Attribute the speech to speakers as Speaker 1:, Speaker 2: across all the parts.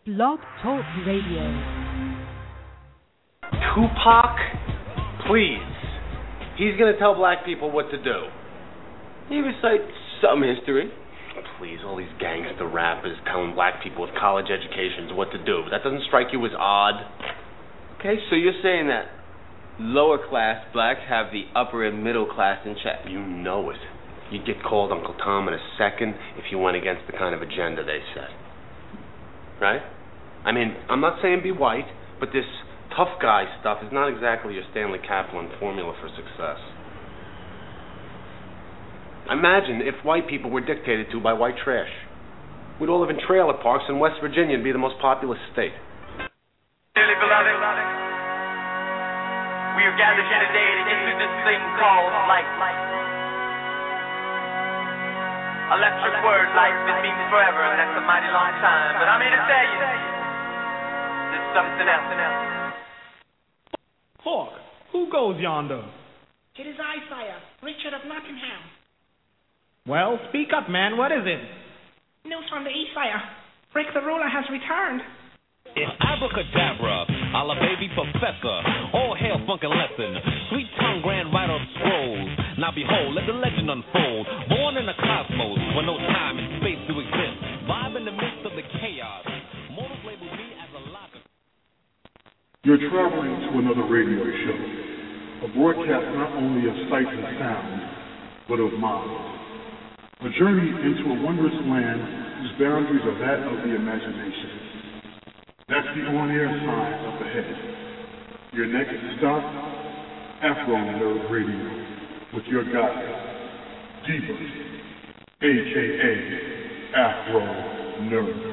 Speaker 1: Blog Talk Radio.
Speaker 2: Tupac? Please. He's going to tell black people what to do.
Speaker 3: He recites some history.
Speaker 2: Please, all these gangster rappers telling black people with college educations what to do. That doesn't strike you as odd?
Speaker 3: Okay, so you're saying that lower class blacks have the upper and middle class in check.
Speaker 2: You know it. You'd get called Uncle Tom in a second if you went against the kind of agenda they set. Right? I mean, I'm not saying be white, but this tough guy stuff is not exactly your Stanley Kaplan formula for success. Imagine if white people were dictated to by white trash. We'd all live in trailer parks in West Virginia and be the most populous state.
Speaker 4: Dearly beloved, we are gathered here today to enter this thing called life. Electric word, life, it means forever, and that's a mighty long time. But I'm here to tell you, there's something else.
Speaker 5: Hawk, who goes yonder?
Speaker 6: It is I, sire, Richard of Nottingham.
Speaker 5: Well, speak up, man. What is it?
Speaker 6: News from the east, sire. Rick the ruler has returned.
Speaker 7: It's abracadabra, a la baby professor. All hail funkin' lesson. Sweet tongue grand writer of scrolls. Now behold, let the legend unfold. Born in the cosmos, where no time and space do exist. Vibe in the midst of the chaos. Mortals label me as a logic.
Speaker 8: You're traveling to another radio show. A broadcast not only of sight and sound, but of mind. A journey into a wondrous land whose boundaries are that of the imagination. That's the on-air sign up ahead. Your next stop, Afro Nerd Radio, with your guide, Divas, a.k.a. Afro Nerd.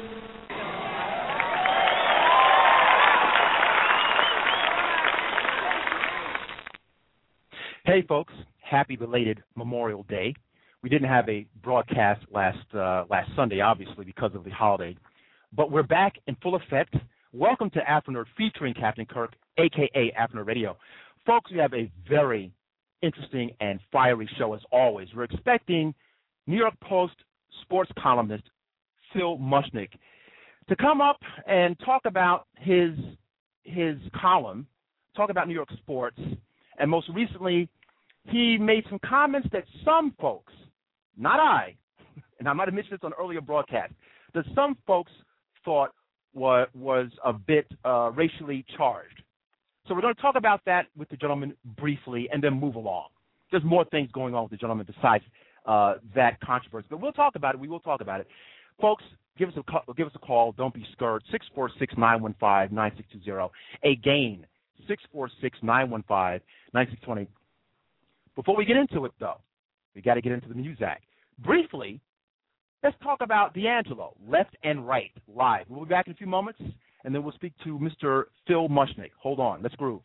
Speaker 9: Hey, folks. Happy belated Memorial Day. We didn't have a broadcast last Sunday, obviously, because of the holiday. But we're back in full effect. Welcome to Afro Nerd featuring Captain Kirk, a.k.a. Afro Nerd Radio. Folks, we have a very interesting and fiery show, as always. We're expecting New York Post sports columnist Phil Mushnick to come up and talk about his column, talk about New York sports, and most recently, he made some comments that some folks, not I, and I might have mentioned this on an earlier broadcast, that some folks thought was a bit racially charged. So we're going to talk about that with the gentleman briefly and then move along. There's more things going on with the gentleman besides that controversy, but we'll talk about it. We will talk about it. Folks, give us a call. Don't be scared. 646-915-9620. Again, 646-915-9620. Before we get into it, though, we got to get into the music. Briefly, let's talk about D'Angelo, Left and Right, live. We'll be back in a few moments, and then we'll speak to Mr. Phil Mushnick. Hold on. Let's groove.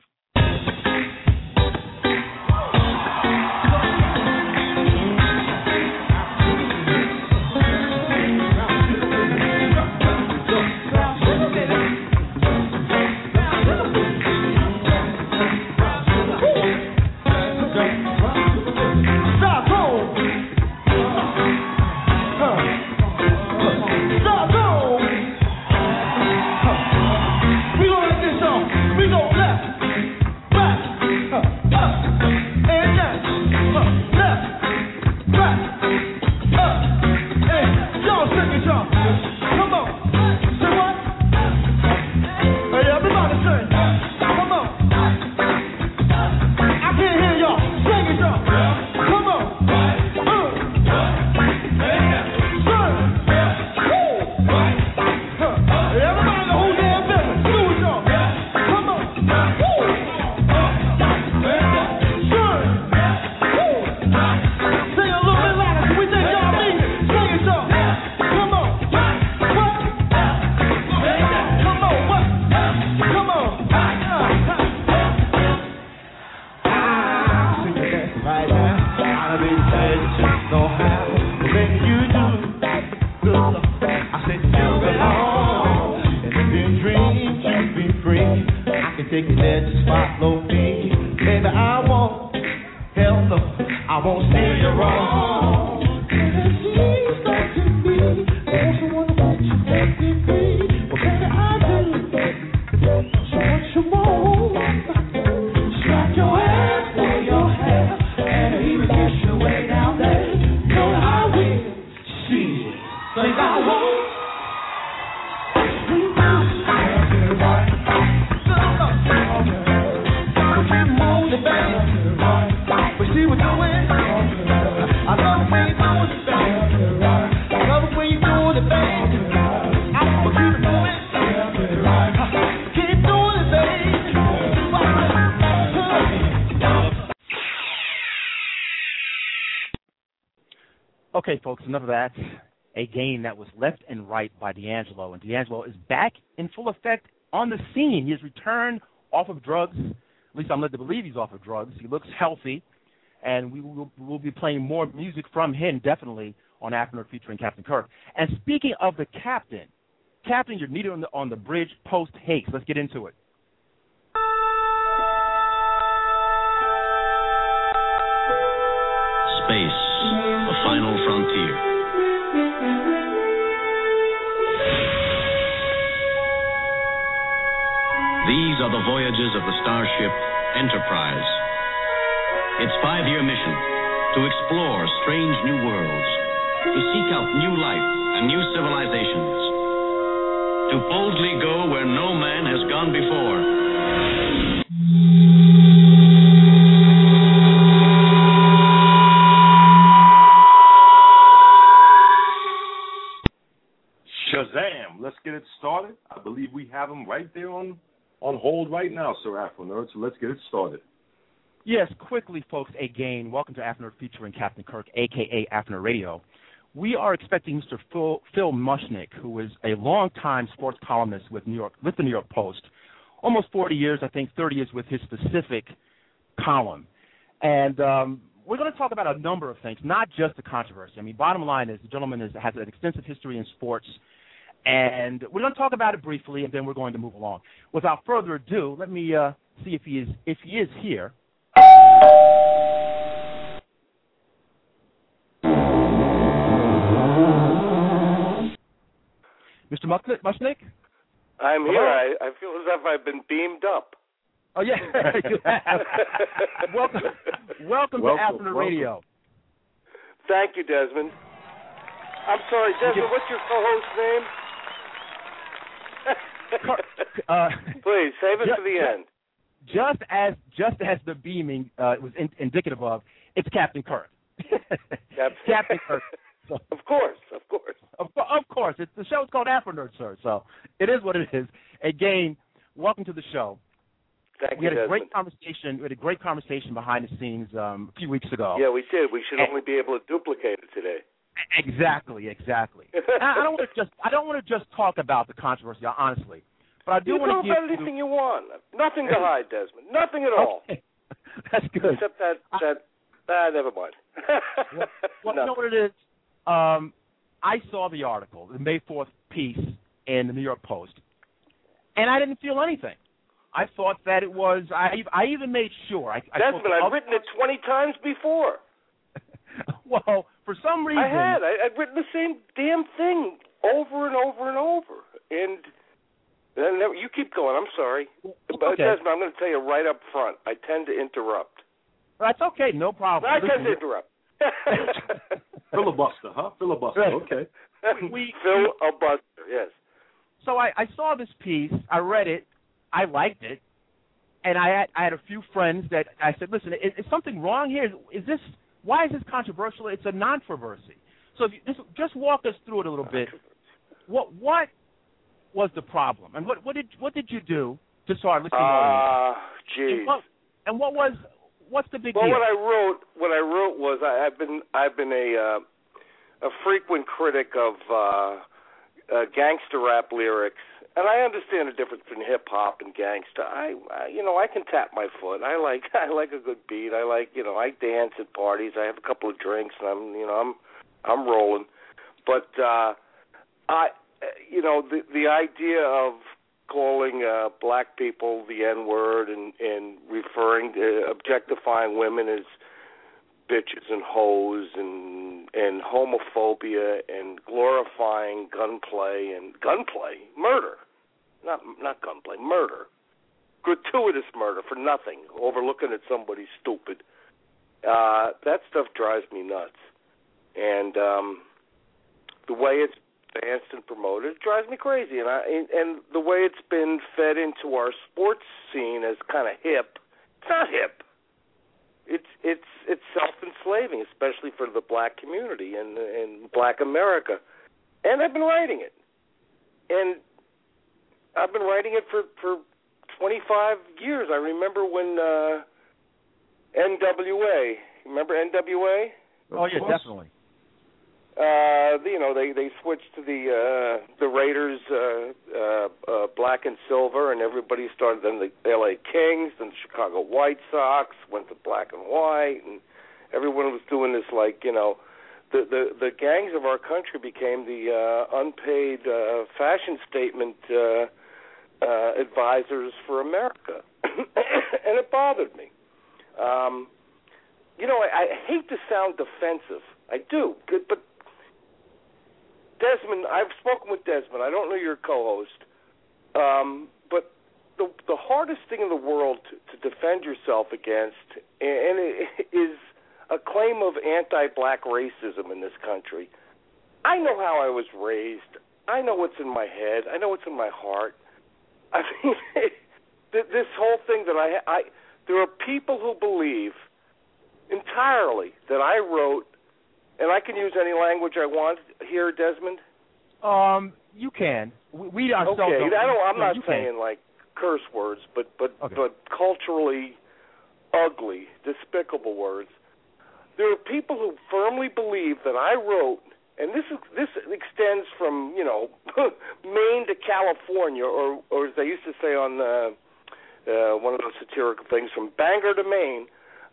Speaker 9: Okay, folks, enough of that. A game that was left and right by D'Angelo, and D'Angelo is back in full effect on the scene. He has returned off of drugs. At least I'm led to believe he's off of drugs. He looks healthy, and we'll be playing more music from him, definitely, on Afternoon featuring Captain Kirk. And speaking of the Captain, you're needed on the bridge post-haste. Let's get into it.
Speaker 1: Space, the final frontier. These are the voyages of the starship Enterprise. Its 5-year mission, to explore strange new worlds, to seek out new life and new civilizations, to boldly go where no man has gone before.
Speaker 10: Shazam! Let's get it started. I believe we have him right there on hold right now, Sir Afro-Nerd, so let's get it started.
Speaker 9: Yes, quickly, folks, again, welcome to Afternoon featuring Captain Kirk, a.k.a. Afternoon Radio. We are expecting Mr. Phil Mushnick, who is a longtime sports columnist with the New York Post, almost 40 years, I think 30 years with his specific column. And we're going to talk about a number of things, not just the controversy. I mean, bottom line is the gentleman has an extensive history in sports, and we're going to talk about it briefly, and then we're going to move along. Without further ado, let me see if he is here. Mr. Mushnick?
Speaker 11: I'm here. I feel as if I've been beamed up.
Speaker 9: Oh, yeah, you have. Welcome to Afternoon Radio.
Speaker 11: Thank you, Desmond. I'm sorry, Desmond, what's your co-host's name? Please, save it for the end.
Speaker 9: Just as the beaming was indicative of, it's Captain Kirk. Captain Kirk. So,
Speaker 11: Of course.
Speaker 9: Of course. The show's called Afro-Nerd, sir, so it is what it is. Again, welcome to the show.
Speaker 11: Thank you,
Speaker 9: Desmond. We had a great conversation behind the scenes a few weeks ago.
Speaker 11: Yeah, we did. We should only be able to duplicate it today.
Speaker 9: Exactly. I don't want to just talk about the controversy, honestly, but I do want to give
Speaker 11: you anything you want. Nothing to hide, Desmond. Nothing at all.
Speaker 9: Okay. That's good.
Speaker 11: Except that never mind.
Speaker 9: Well, you know what it is? I saw the article, the May 4th piece in the New York Post, and I didn't feel anything. I thought that it was. I even made sure.
Speaker 11: Desmond, I've written it 20 times before.
Speaker 9: Well, for some reason,
Speaker 11: I'd written the same damn thing over and over and over, and then you keep going. I'm sorry, but
Speaker 9: okay.
Speaker 11: Desmond, I'm going to tell you right up front. I tend to interrupt.
Speaker 9: That's okay, no problem.
Speaker 11: I tend to interrupt.
Speaker 10: Filibuster, huh? Filibuster. Okay.
Speaker 11: Filibuster. Yes.
Speaker 9: So I saw this piece. I read it. I liked it, and I had a few friends that I said, "Listen, is something wrong here? Why is this controversial? It's a non-controversy." So if you, just walk us through it a little bit. What was the problem, and what did you do to start listening?
Speaker 11: Geez.
Speaker 9: And what's the big deal?
Speaker 11: Well, what I wrote was I've been a frequent critic of gangster rap lyrics. And I understand the difference between hip hop and gangsta. I can tap my foot. I like a good beat. I dance at parties. I have a couple of drinks, and I'm rolling. But the idea of calling black people the N-word and referring to objectifying women as bitches and hoes and homophobia and glorifying gunplay, murder, not gunplay, murder, gratuitous murder for nothing, overlooking at somebody stupid. That stuff drives me nuts, and the way it's advanced and promoted drives me crazy, and the way it's been fed into our sports scene as kind of hip. It's not hip. It's self-enslaving, especially for the black community and black America. And I've been writing it. And I've been writing it for 25 years. I remember when NWA, remember NWA?
Speaker 9: Oh, yeah, definitely.
Speaker 11: they switched to the Raiders black and silver, and everybody started. Then the L.A. Kings, then the Chicago White Sox went to black and white, and everyone was doing this the gangs of our country became the unpaid fashion statement advisors for America, and it bothered me. I hate to sound defensive. I do, but Desmond, I've spoken with Desmond. I don't know your co-host, but the hardest thing in the world to defend yourself against, and it is a claim of anti-black racism in this country. I know how I was raised. I know what's in my head. I know what's in my heart. I mean, this whole thing that there are people who believe entirely that I wrote, and I can use any language I want here, Desmond?
Speaker 9: You can. We ourselves
Speaker 11: okay. I'm not
Speaker 9: you
Speaker 11: saying
Speaker 9: can.
Speaker 11: like curse words, but
Speaker 9: okay.
Speaker 11: culturally ugly, despicable words. There are people who firmly believe that I wrote, and this extends from Maine to California, or as they used to say on one of those satirical things, from Bangor to Maine,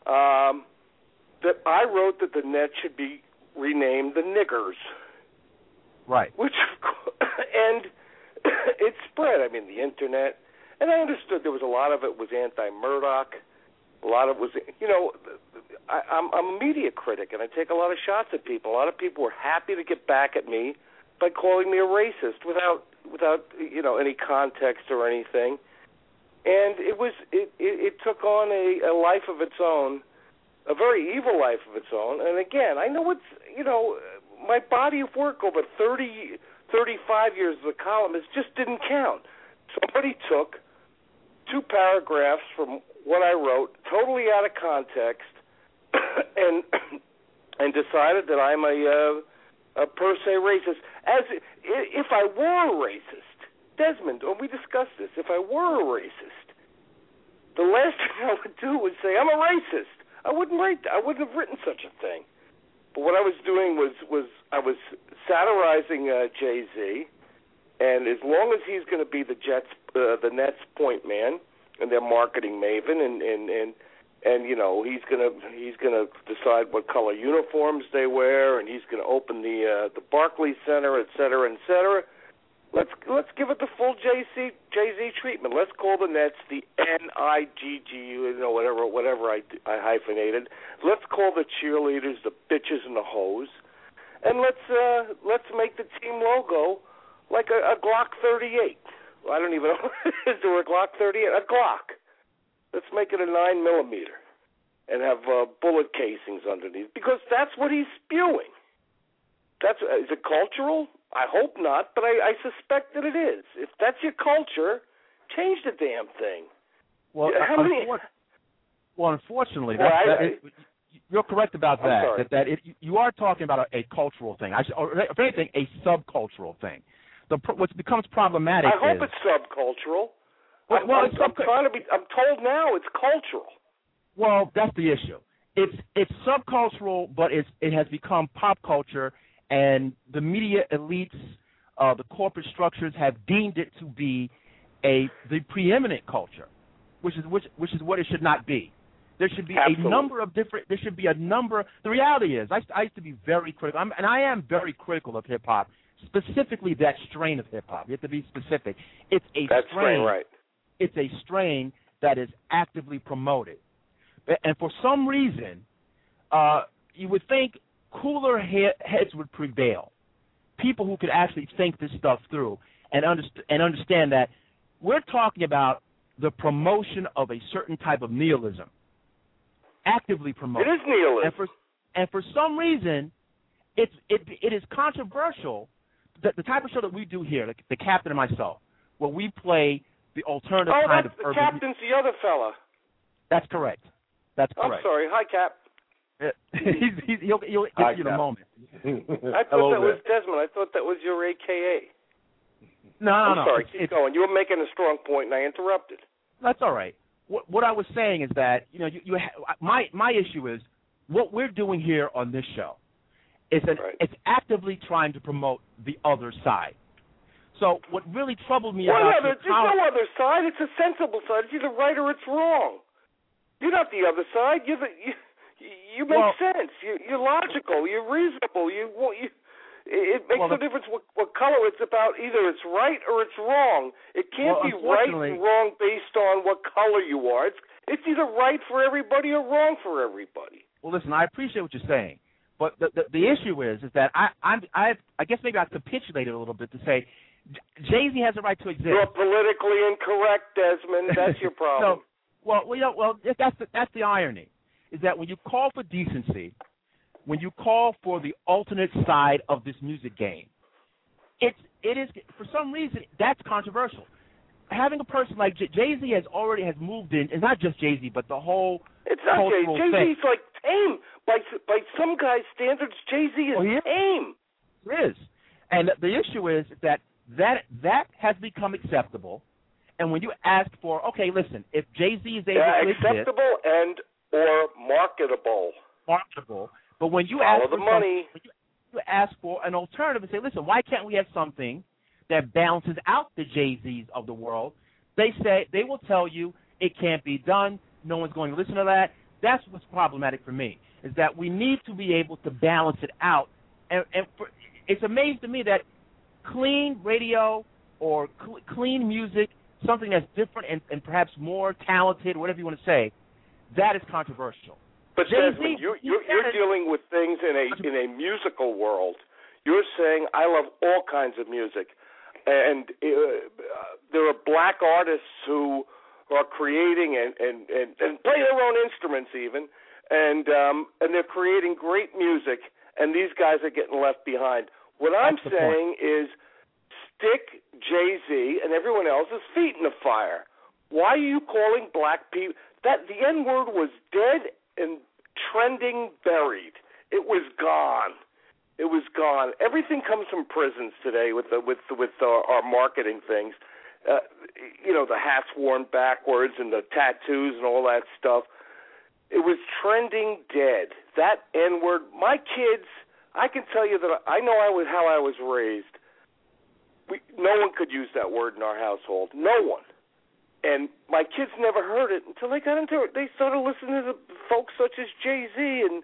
Speaker 11: that I wrote that the Nets should be renamed the Niggers.
Speaker 9: Right.
Speaker 11: And it spread. I mean, the internet, and I understood there was a lot of it was anti-Murdoch. A lot of it was, I'm a media critic, and I take a lot of shots at people. A lot of people were happy to get back at me by calling me a racist without any context or anything. And it took on a life of its own, a very evil life of its own. And again, I know my body of work over 35 years as a columnist just didn't count. Somebody took 2 paragraphs from what I wrote, totally out of context, and decided that I'm a per se racist. As if I were a racist, Desmond, we discussed this. If I were a racist, the last thing I would do was say I'm a racist. I wouldn't have written such a thing. But what I was doing was I was satirizing Jay-Z, and as long as he's going to be the Nets point man and their marketing maven, and he's gonna decide what color uniforms they wear, and he's gonna open the Barclays Center, et cetera, et cetera. Let's give it the full Jay-Z treatment. Let's call the Nets the NIGG, whatever I hyphenated. Let's call the cheerleaders the bitches and the hoes, and let's make the team logo like a Glock 38. I don't even know. Is there a Glock 38? A Glock. Let's make it a 9mm and have bullet casings underneath, because that's what he's spewing. Is it cultural? I hope not, but I suspect that it is. If that's your culture, change the damn thing.
Speaker 9: Well, unfortunately, you're correct about
Speaker 11: I'm
Speaker 9: that.
Speaker 11: sorry.
Speaker 9: You are talking about a cultural thing, or if anything, a subcultural thing. What becomes problematic
Speaker 11: I hope it's subcultural. I'm told now it's cultural.
Speaker 9: Well, that's the issue. It's subcultural, but it has become pop culture, and the media elites, the corporate structures have deemed it to be the preeminent culture, which is what it should not be. There should be
Speaker 11: Absolutely.
Speaker 9: a number of different. There should be a number. The reality is, I used to be very critical, and I am very critical of hip hop. Specifically, that strain of hip hop. You have to be specific. It's a strain,
Speaker 11: right?
Speaker 9: It's a strain that is actively promoted, and for some reason, you would think cooler heads would prevail. People who could actually think this stuff through and understand that we're talking about the promotion of a certain type of nihilism, actively promoted.
Speaker 11: It is nihilism.
Speaker 9: And for some reason, it is controversial. The type of show that we do here, the Captain and myself, where we play the alternative kind of urban...
Speaker 11: Oh, the Captain's the other fella.
Speaker 9: That's correct.
Speaker 11: I'm sorry. Hi, Cap.
Speaker 9: He'll get you in a moment.
Speaker 11: I thought that was Desmond. I thought that was your AKA.
Speaker 9: No.
Speaker 11: I'm sorry. Keep going. You were making a strong point, and I interrupted.
Speaker 9: That's all right. What I was saying is that my issue is what we're doing here on this show It's actively trying to promote the other side. So what really troubled me
Speaker 11: there's no other side. It's a sensible side. It's either right or it's wrong. You're not the other side. You make sense. You're logical. You're reasonable. It makes no difference what color it's about. Either it's right or it's wrong. It can't be right and wrong based on what color you are. It's either right for everybody or wrong for everybody.
Speaker 9: Well, listen, I appreciate what you're saying, but the issue is that I guess maybe I've capitulated a little bit to say Jay-Z has a right to exist.
Speaker 11: You're politically incorrect, Desmond. That's your problem.
Speaker 9: That's the irony, is that when you call for decency, when you call for the alternate side of this music game, it is for some reason that's controversial. Having a person like Jay-Z has moved in. It's not just Jay-Z, but the whole. It's not
Speaker 11: Jay-Z's like tame by some guys' standards. Jay-Z is tame.
Speaker 9: It is, and the issue is that has become acceptable. And when you ask for, okay, listen, if Jay-Z is able to
Speaker 11: acceptable and or marketable.
Speaker 9: But when you
Speaker 11: follow the money,
Speaker 9: you ask for an alternative and say, listen, why can't we have something that balances out the Jay-Z's of the world? They will tell you it can't be done. No one's going to listen to that. That's what's problematic for me, is that we need to be able to balance it out. And it's amazing to me that clean radio or clean music, something that's different and perhaps more talented, whatever you want to say, that is controversial.
Speaker 11: But Desmond, you're dealing with things in a musical world. You're saying I love all kinds of music, and there are black artists who are creating and play their own instruments even, and they're creating great music, and these guys are getting left behind. What I'm saying is stick Jay-Z and everyone else's feet in the fire. Why are you calling black people? That the N-word was dead and trending, buried. It was gone. It was gone. Everything comes from prisons today with our marketing things. The hats worn backwards and the tattoos and all that stuff. It was trending dead. That N-word. My kids, I can tell you that I know how I was raised. No one could use that word in our household. No one. And my kids never heard it until they got into it. They started listening to folks such as Jay-Z and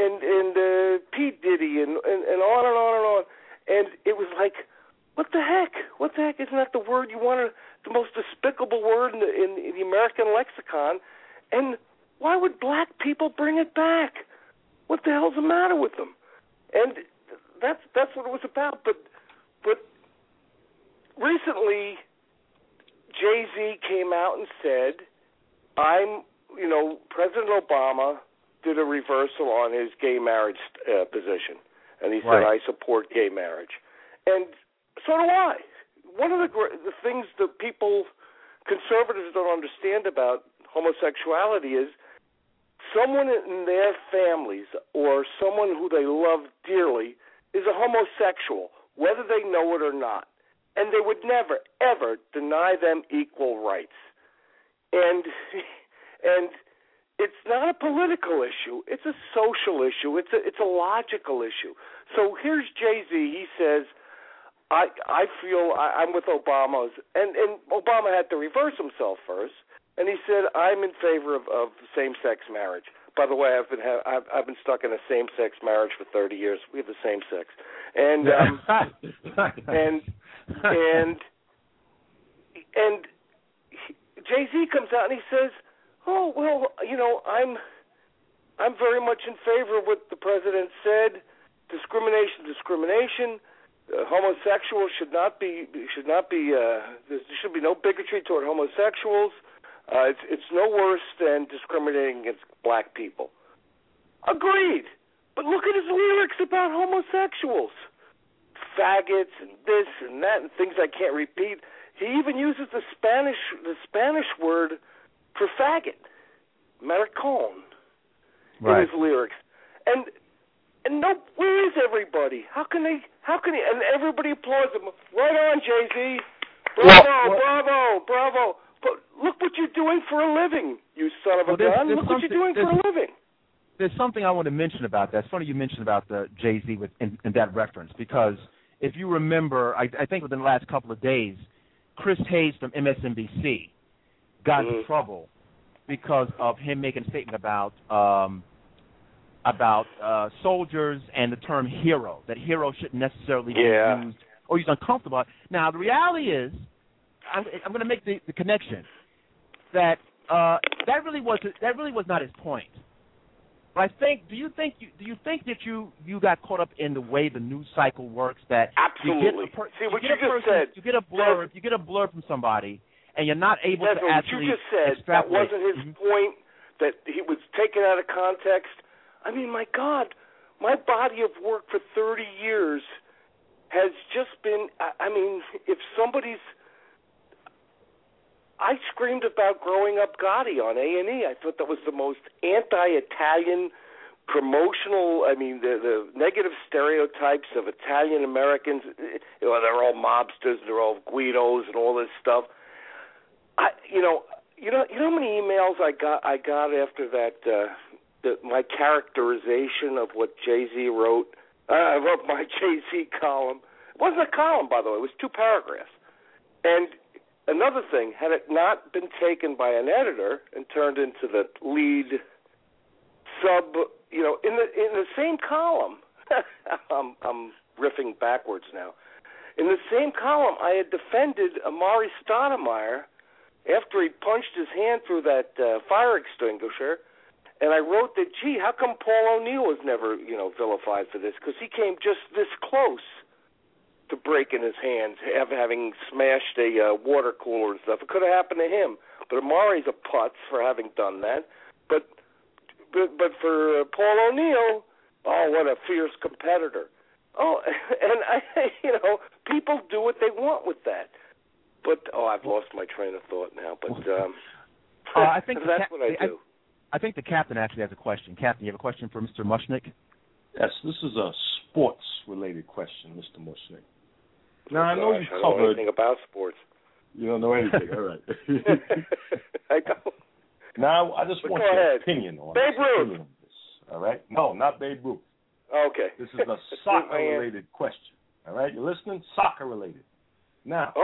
Speaker 11: P. Diddy and on and on and on. And it was like, what the heck? What the heck? Isn't that the word you wanted? The most despicable word in the American lexicon. And why would black people bring it back? What the hell's the matter with them? And that's what it was about. But recently, Jay-Z came out and said, President Obama did a reversal on his gay marriage position. And he said, I support gay marriage. And so do I. One of the things that conservatives don't understand about homosexuality is someone in their families or someone who they love dearly is a homosexual, whether they know it or not. And they would never, ever deny them equal rights. And it's not a political issue. It's a social issue. It's a logical issue. So here's Jay-Z. He says, I feel I'm with Obama. And Obama had to reverse himself first. And he said, I'm in favor of same-sex marriage. By the way, I've been stuck in a same-sex marriage for 30 years. We have the same sex. And Jay-Z comes out and he says, "Oh well, I'm very much in favor of what the president said. Discrimination. Homosexuals should not be. There should be no bigotry toward homosexuals. It's no worse than discriminating against black people." Agreed. But look at his lyrics about homosexuals. Faggots and this and that and things I can't repeat. He even uses the Spanish word for faggot, maricón, in his lyrics. And no, where is everybody? How can he? And everybody applauds him. Right on, Jay-Z. Bravo. But look what you're doing for a living, you son of a gun. Look what you're doing for a living.
Speaker 9: there's something I want to mention about that. It's funny you mentioned about the Jay-Z in that reference, because if you remember, I think within the last couple of days, Chris Hayes from MSNBC got in trouble because of him making a statement about soldiers and the term hero, that hero shouldn't necessarily be used or used uncomfortable. Now, the reality is, I'm going to make the connection that that really was not his point. But I think, do you think that you got caught up in the way the news cycle works? That
Speaker 11: absolutely.
Speaker 9: You get a blurb from somebody, and you're not able to actually.
Speaker 11: What you just said, that wasn't his point. That he was taken out of context. I mean, my God, my body of work for 30 years has just been. I mean, if somebody's. I screamed about Growing Up Gotti on A&E. I thought that was the most anti-Italian promotional, I mean, the negative stereotypes of Italian Americans. You know, they're all mobsters, they're all Guidos and all this stuff. You know how many emails I got after that, my characterization of what Jay-Z wrote? I wrote my Jay-Z column. It wasn't a column, by the way. It was 2 paragraphs. And another thing, had it not been taken by an editor and turned into the lead sub, you know, in the same column, I'm riffing backwards now. In the same column, I had defended Amari Stoudemire after he punched his hand through that fire extinguisher, and I wrote that, gee, how come Paul O'Neill was never, you know, vilified for this? Because he came just this close to breaking his hands, having smashed a water cooler and stuff. It could have happened to him. But Amari's a putz for having done that. But for Paul O'Neill, oh, what a fierce competitor. Oh, and you know, people do what they want with that. But I've lost my train of thought now. But
Speaker 9: I think
Speaker 11: that's what I do.
Speaker 9: I think the captain actually has a question. Captain, you have a question for Mr. Mushnick?
Speaker 10: Yes, this is a sports-related question, Mr. Mushnick. Now, I know you covered...
Speaker 11: I don't know anything about sports.
Speaker 10: You don't know anything, all right.
Speaker 11: I don't.
Speaker 10: Now, I just want your opinion on
Speaker 11: Babe Ruth.
Speaker 10: All right? No, not Babe Ruth.
Speaker 11: Okay.
Speaker 10: This is a soccer-related question, all right? You listening? Soccer-related. Now,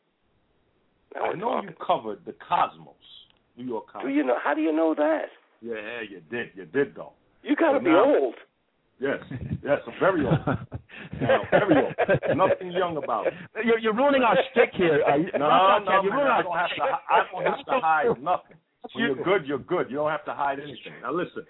Speaker 10: I know you covered the Cosmos, New York Cosmos.
Speaker 11: Do you know? How do you know that?
Speaker 10: Yeah, you did. You did, though.
Speaker 11: You got to be old.
Speaker 10: Yes, I'm very old. Now, very old. Nothing young about it.
Speaker 9: You're ruining our shtick here.
Speaker 10: I don't have to hide nothing. When you're good, you're good. You don't have to hide anything. Now listen,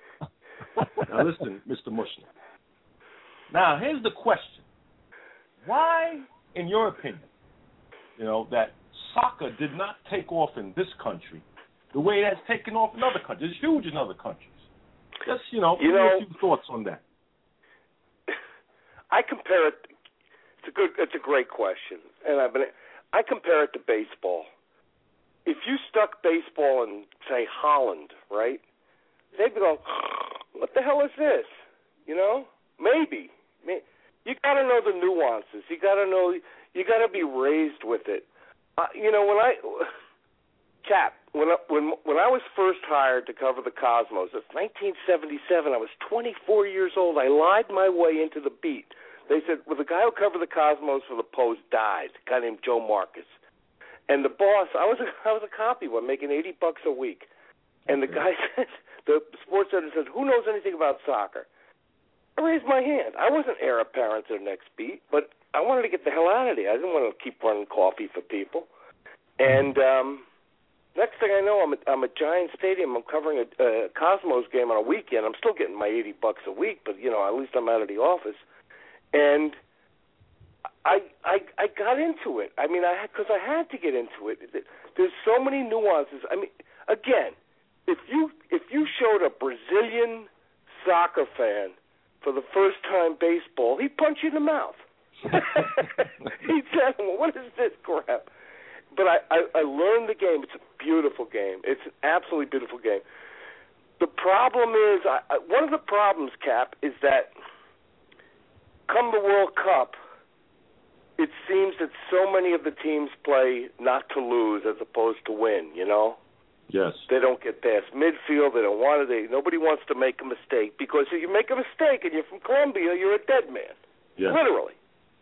Speaker 10: Mr. Mushnick. Now, here's the question. Why, in your opinion, you know, that soccer did not take off in this country the way it has taken off in other countries? It's huge in other countries. Just, give me a few thoughts on that.
Speaker 11: I compare it. It's a great question, and I compare it to baseball. If you stuck baseball in, say, Holland, right? They'd be going, "What the hell is this?" You know? Maybe. You got to know the nuances. You got to know. You got to be raised with it. When I was first hired to cover the Cosmos, it's 1977. I was 24 years old. I lied my way into the beat. They said, well, the guy who covered the Cosmos for the Post died, a guy named Joe Marcus. And the boss, I was a copy one, making $80 a week. And the guy said, the sports editor said, who knows anything about soccer? I raised my hand. I wasn't heir apparent to the next beat, but I wanted to get the hell out of there. I didn't want to keep running coffee for people. And next thing I know, I'm at Giant Stadium. I'm covering a Cosmos game on a weekend. I'm still getting my $80 a week, but at least I'm out of the office. And I got into it. I mean, because I had to get into it. There's so many nuances. I mean, again, if you showed a Brazilian soccer fan for the first time baseball, he'd punch you in the mouth. He'd say, well, what is this crap? But I learned the game. It's a beautiful game. It's an absolutely beautiful game. The problem is, one of the problems, Cap, is that come the World Cup, it seems that so many of the teams play not to lose as opposed to win,
Speaker 10: Yes.
Speaker 11: They don't get past midfield. They don't want to. Nobody wants to make a mistake, because if you make a mistake and you're from Columbia, you're a dead man.
Speaker 10: Yes.
Speaker 11: Literally.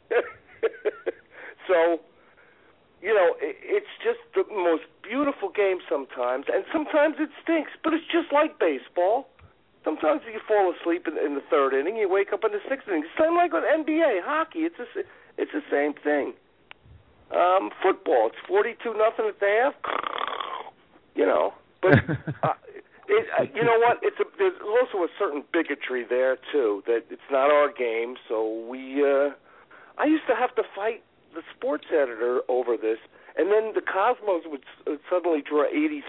Speaker 11: So, it's just the most beautiful game sometimes, and sometimes it stinks, but it's just like baseball. Sometimes you fall asleep in the third inning, you wake up in the sixth inning. Same like with NBA, hockey. It's the same thing. Football, it's 42-0 at the half. But you know what? There's also a certain bigotry there too. That it's not our game, so I used to have to fight the sports editor over this, and then the Cosmos would suddenly draw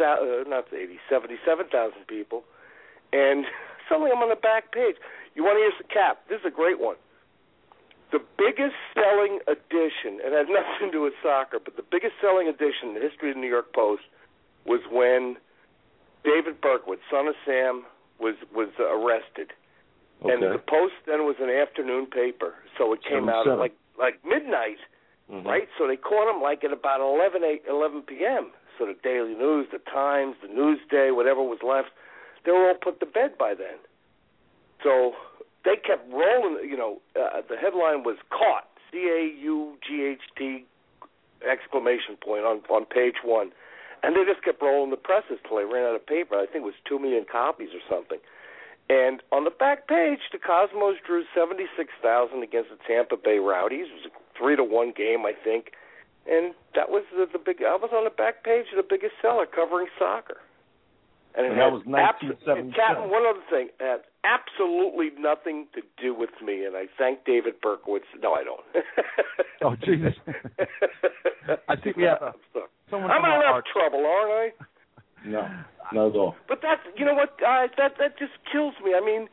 Speaker 11: 77,000 people, and suddenly I'm on the back page. You want to hear some Cap? This is a great one. The biggest selling edition, and it has nothing to do with soccer, but the biggest selling edition in the history of the New York Post was when David Berkowitz, son of Sam, was arrested. Okay. And the Post then was an afternoon paper, so it came out at like midnight, right? So they caught him like at about 11 p.m. So the Daily News, the Times, the Newsday, whatever was left, they were all put to bed by then. So they kept rolling, the headline was caught, C-A-U-G-H-T, exclamation point on page one. And they just kept rolling the presses till they ran out of paper. I think it was 2 million copies or something. And on the back page, the Cosmos drew 76,000 against the Tampa Bay Rowdies. It was a 3-1 game, I think. And that was the big. I was on the back page of the biggest seller covering soccer. And
Speaker 10: that was 1977.
Speaker 11: Captain, one other thing, it had absolutely nothing to do with me, and I thank David Berkowitz. No, I don't.
Speaker 9: Oh, Jesus. I think we have someone.
Speaker 11: I'm in enough trouble, aren't I?
Speaker 10: No, not at all.
Speaker 11: But that's, what, that just kills me. I mean,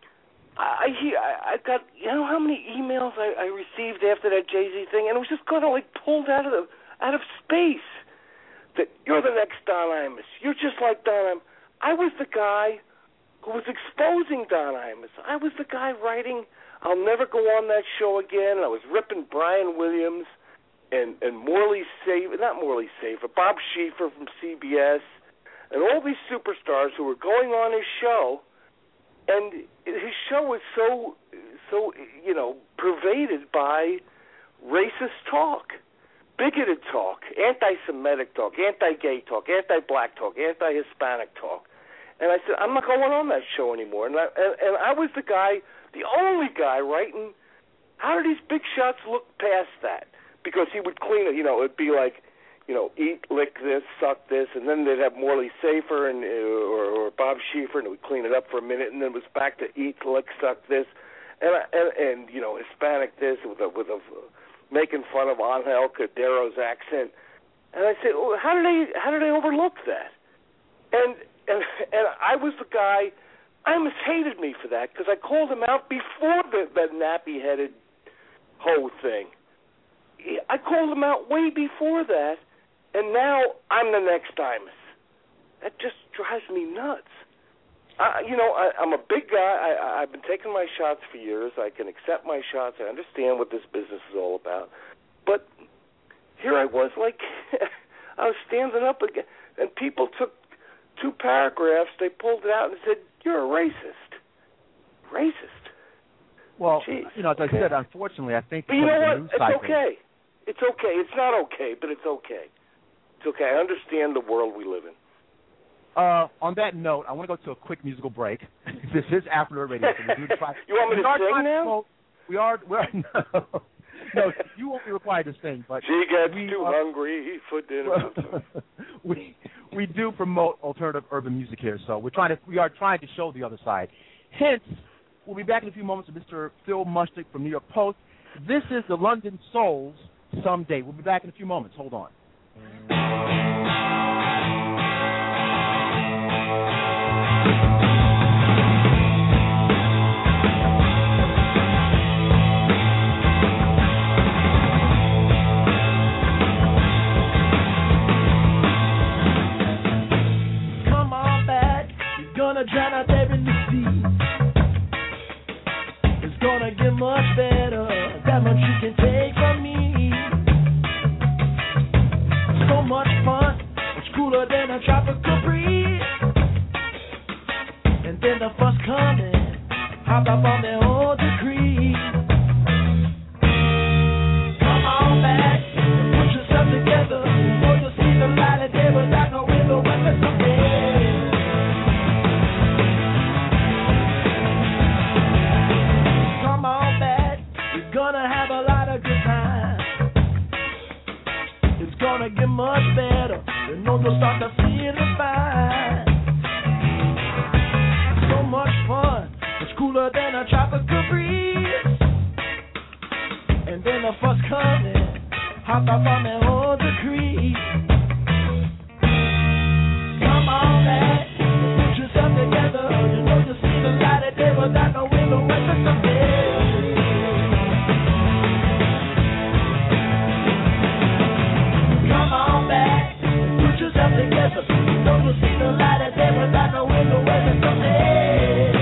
Speaker 11: I got, how many emails I received after that Jay-Z thing, and it was just kind of like pulled out of space. That you're the next Don Imus. You're just like Don Imus. I was the guy who was exposing Don Imus. I was the guy writing, I'll never go on that show again. I was ripping Brian Williams and Morley Safer, not Morley Safer, Bob Schieffer from CBS, and all these superstars who were going on his show. And his show was so pervaded by racist talk, bigoted talk, anti-Semitic talk, anti-gay talk, anti-black talk, anti-Hispanic talk. And I said, I'm not going on that show anymore. And I was the guy, the only guy writing, how do these big shots look past that? Because he would clean it, it'd be like, eat, lick this, suck this, and then they'd have Morley Safer or Bob Schieffer, and it would clean it up for a minute, and then it was back to eat, lick, suck this, and Hispanic this with a making fun of Angel Cadero's accent. And I said, well, how do they overlook that? And I was the guy. Imus hated me for that because I called him out before that nappy-headed hoe thing. I called him out way before that, and now I'm the next Imus. That just drives me nuts. I'm a big guy. I've been taking my shots for years. I can accept my shots. I understand what this business is all about. But here I was, like, I was standing up again, and people took 2 paragraphs, they pulled it out and said, you're a racist. Racist.
Speaker 9: Well,
Speaker 11: Jeez.
Speaker 9: As I said, unfortunately, I think...
Speaker 11: But you know what? It's okay. It's okay. It's not okay, but it's okay. It's okay. I understand the world we live in.
Speaker 9: On that note, I want to go to a quick musical break. This is Afternoon Radio. So
Speaker 11: you want me to sing now?
Speaker 9: No, you won't be required to sing. But
Speaker 11: she gets too hungry for dinner.
Speaker 9: we do promote alternative urban music here, so we are trying to show the other side. Hence, we'll be back in a few moments with Mr. Phil Mushnick from New York Post. This is the London Souls Someday. We'll be back in a few moments. Hold on.
Speaker 12: Drown out there in the sea. It's gonna get much better. That much you can take from me. So much fun. cooler than a tropical breeze. And then the fuss coming, hop up on their own decree. Come on back, put yourself together. Before you see the light of day without no window weapons of death. Come on back, we're gonna have a lot of good time. It's gonna get much better. You know you'll start to feel it fine. So much fun, it's cooler than a tropical breeze. And then the fuss coming, hop up on their own decree. Come on back, put yourself together. You know you'll see the light of day without no window weapons of death. Come on back, put yourself together. You know you'll see the light of day without no window weapons of death.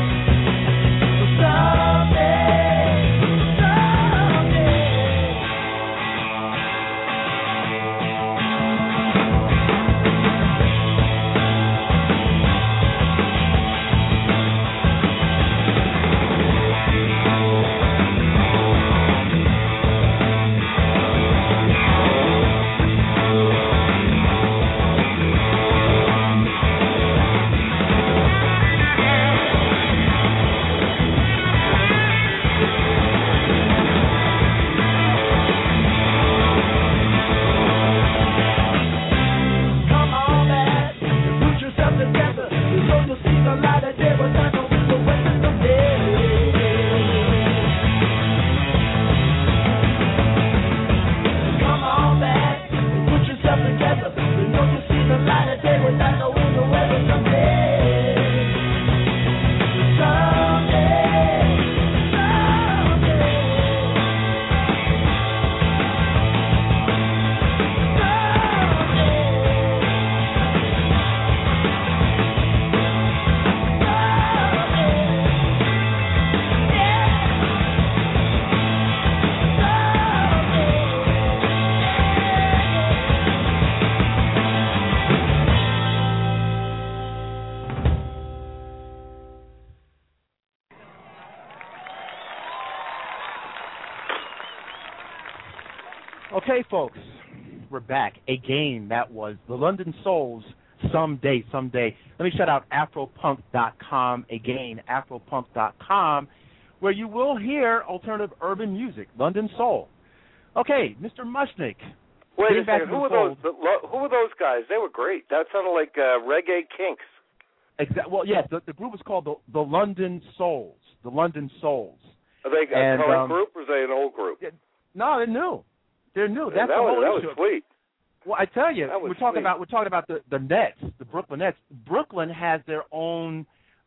Speaker 9: Okay, folks, we're back. A game that was the London Souls, Someday. Let me shout out Afropunk.com again, Afropunk.com, where you will hear alternative urban music, London Soul. Okay, Mr. Mushnick.
Speaker 11: Wait a second. Who were those guys? They were great. That sounded like Reggae Kinks.
Speaker 9: Well, yes, the group was called the London Souls. The London Souls.
Speaker 11: Are they a current group or are they an old group?
Speaker 9: No, they're new. They're new. That's
Speaker 11: that
Speaker 9: the whole
Speaker 11: was
Speaker 9: issue.
Speaker 11: Sweet.
Speaker 9: Well, I tell you, we're talking
Speaker 11: sweet.
Speaker 9: about the Nets, the Brooklyn Nets. Brooklyn has their own,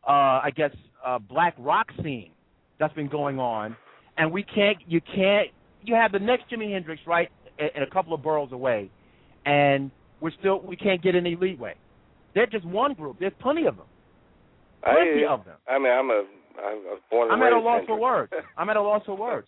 Speaker 9: black rock scene that's been going on, and you have the next Jimi Hendrix right in a couple of boroughs away, and we can't get any leeway. They're just one group. There's plenty of them. Plenty of them.
Speaker 11: I mean, I was born and
Speaker 9: I'm at a
Speaker 11: raised
Speaker 9: loss
Speaker 11: Hendrix.
Speaker 9: for words. I'm at a loss for words.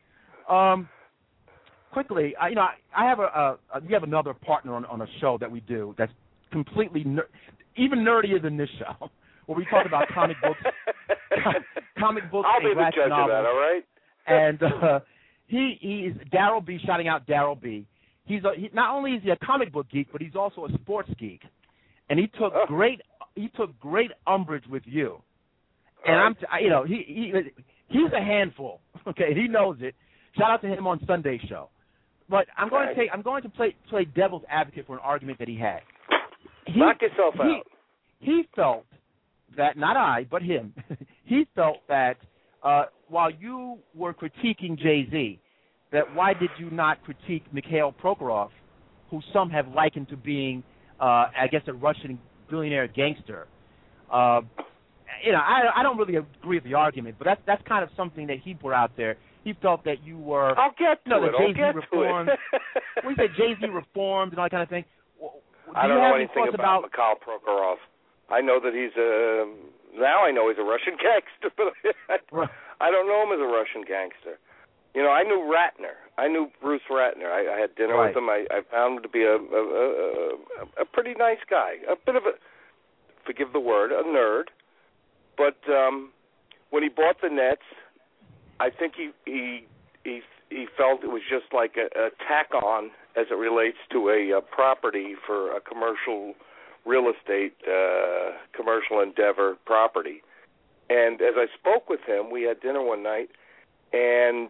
Speaker 9: Quickly, I have we have another partner on a show that we do that's completely even nerdier than this show, where we talk about comic books,
Speaker 11: I'll be
Speaker 9: and
Speaker 11: the
Speaker 9: graphic
Speaker 11: judge
Speaker 9: novels.
Speaker 11: of that, all right?
Speaker 9: And he is Daryl B. Shouting out Daryl B. Not only is he a comic book geek, but he's also a sports geek, and he took great umbrage with you. And he's a handful. Okay, he knows it. Shout out to him on Sunday show. But I'm going to play devil's advocate for an argument that he had.
Speaker 11: Knock yourself out.
Speaker 9: He felt that, not I, but him, he felt that while you were critiquing Jay-Z, that why did you not critique Mikhail Prokhorov, who some have likened to being, I guess, a Russian billionaire gangster. I don't really agree with the argument, but that's kind of something that he put out there. He felt that you were.
Speaker 11: I'll get to it.
Speaker 9: Jay-Z reformed. When you said Jay-Z reformed and all that kind of thing.
Speaker 11: I don't know anything about Mikhail Prokhorov. I know that he's now I know he's a Russian gangster, but I don't know him as a Russian gangster. You know, I knew Ratner. I knew Bruce Ratner. I had dinner with him. I found him to be a pretty nice guy. A bit of a, forgive the word, a nerd. But when he bought the Nets, I think he felt it was just like a tack on as it relates to a property for a commercial real estate, commercial endeavor property. And as I spoke with him, we had dinner one night, and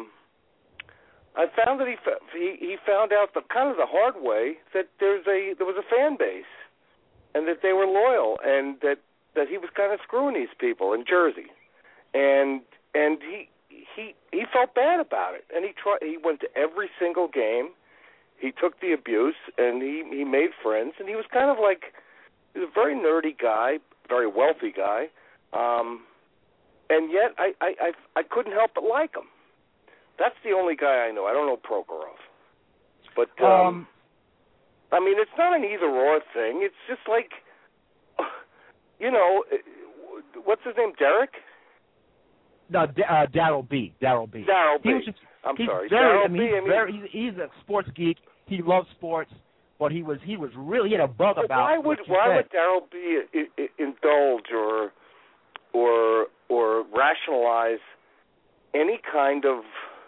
Speaker 11: I found that he found out the kind of the hard way that there was a fan base, and that they were loyal, and that he was kind of screwing these people in Jersey, and he felt bad about it, and he went to every single game. He took the abuse, and he made friends, and he was kind of like, he was a very nerdy guy, very wealthy guy, and yet I couldn't help but like him. That's the only guy I know. I don't know Prokhorov. But, I mean, it's not an either-or thing. It's just like, you know, what's his name, Derek?
Speaker 9: No, Daryl B.
Speaker 11: Daryl B. I'm sorry.
Speaker 9: Daryl B. He's a sports geek. He loves sports, but he had a bug about.
Speaker 11: Why would Daryl B. indulge or rationalize any kind of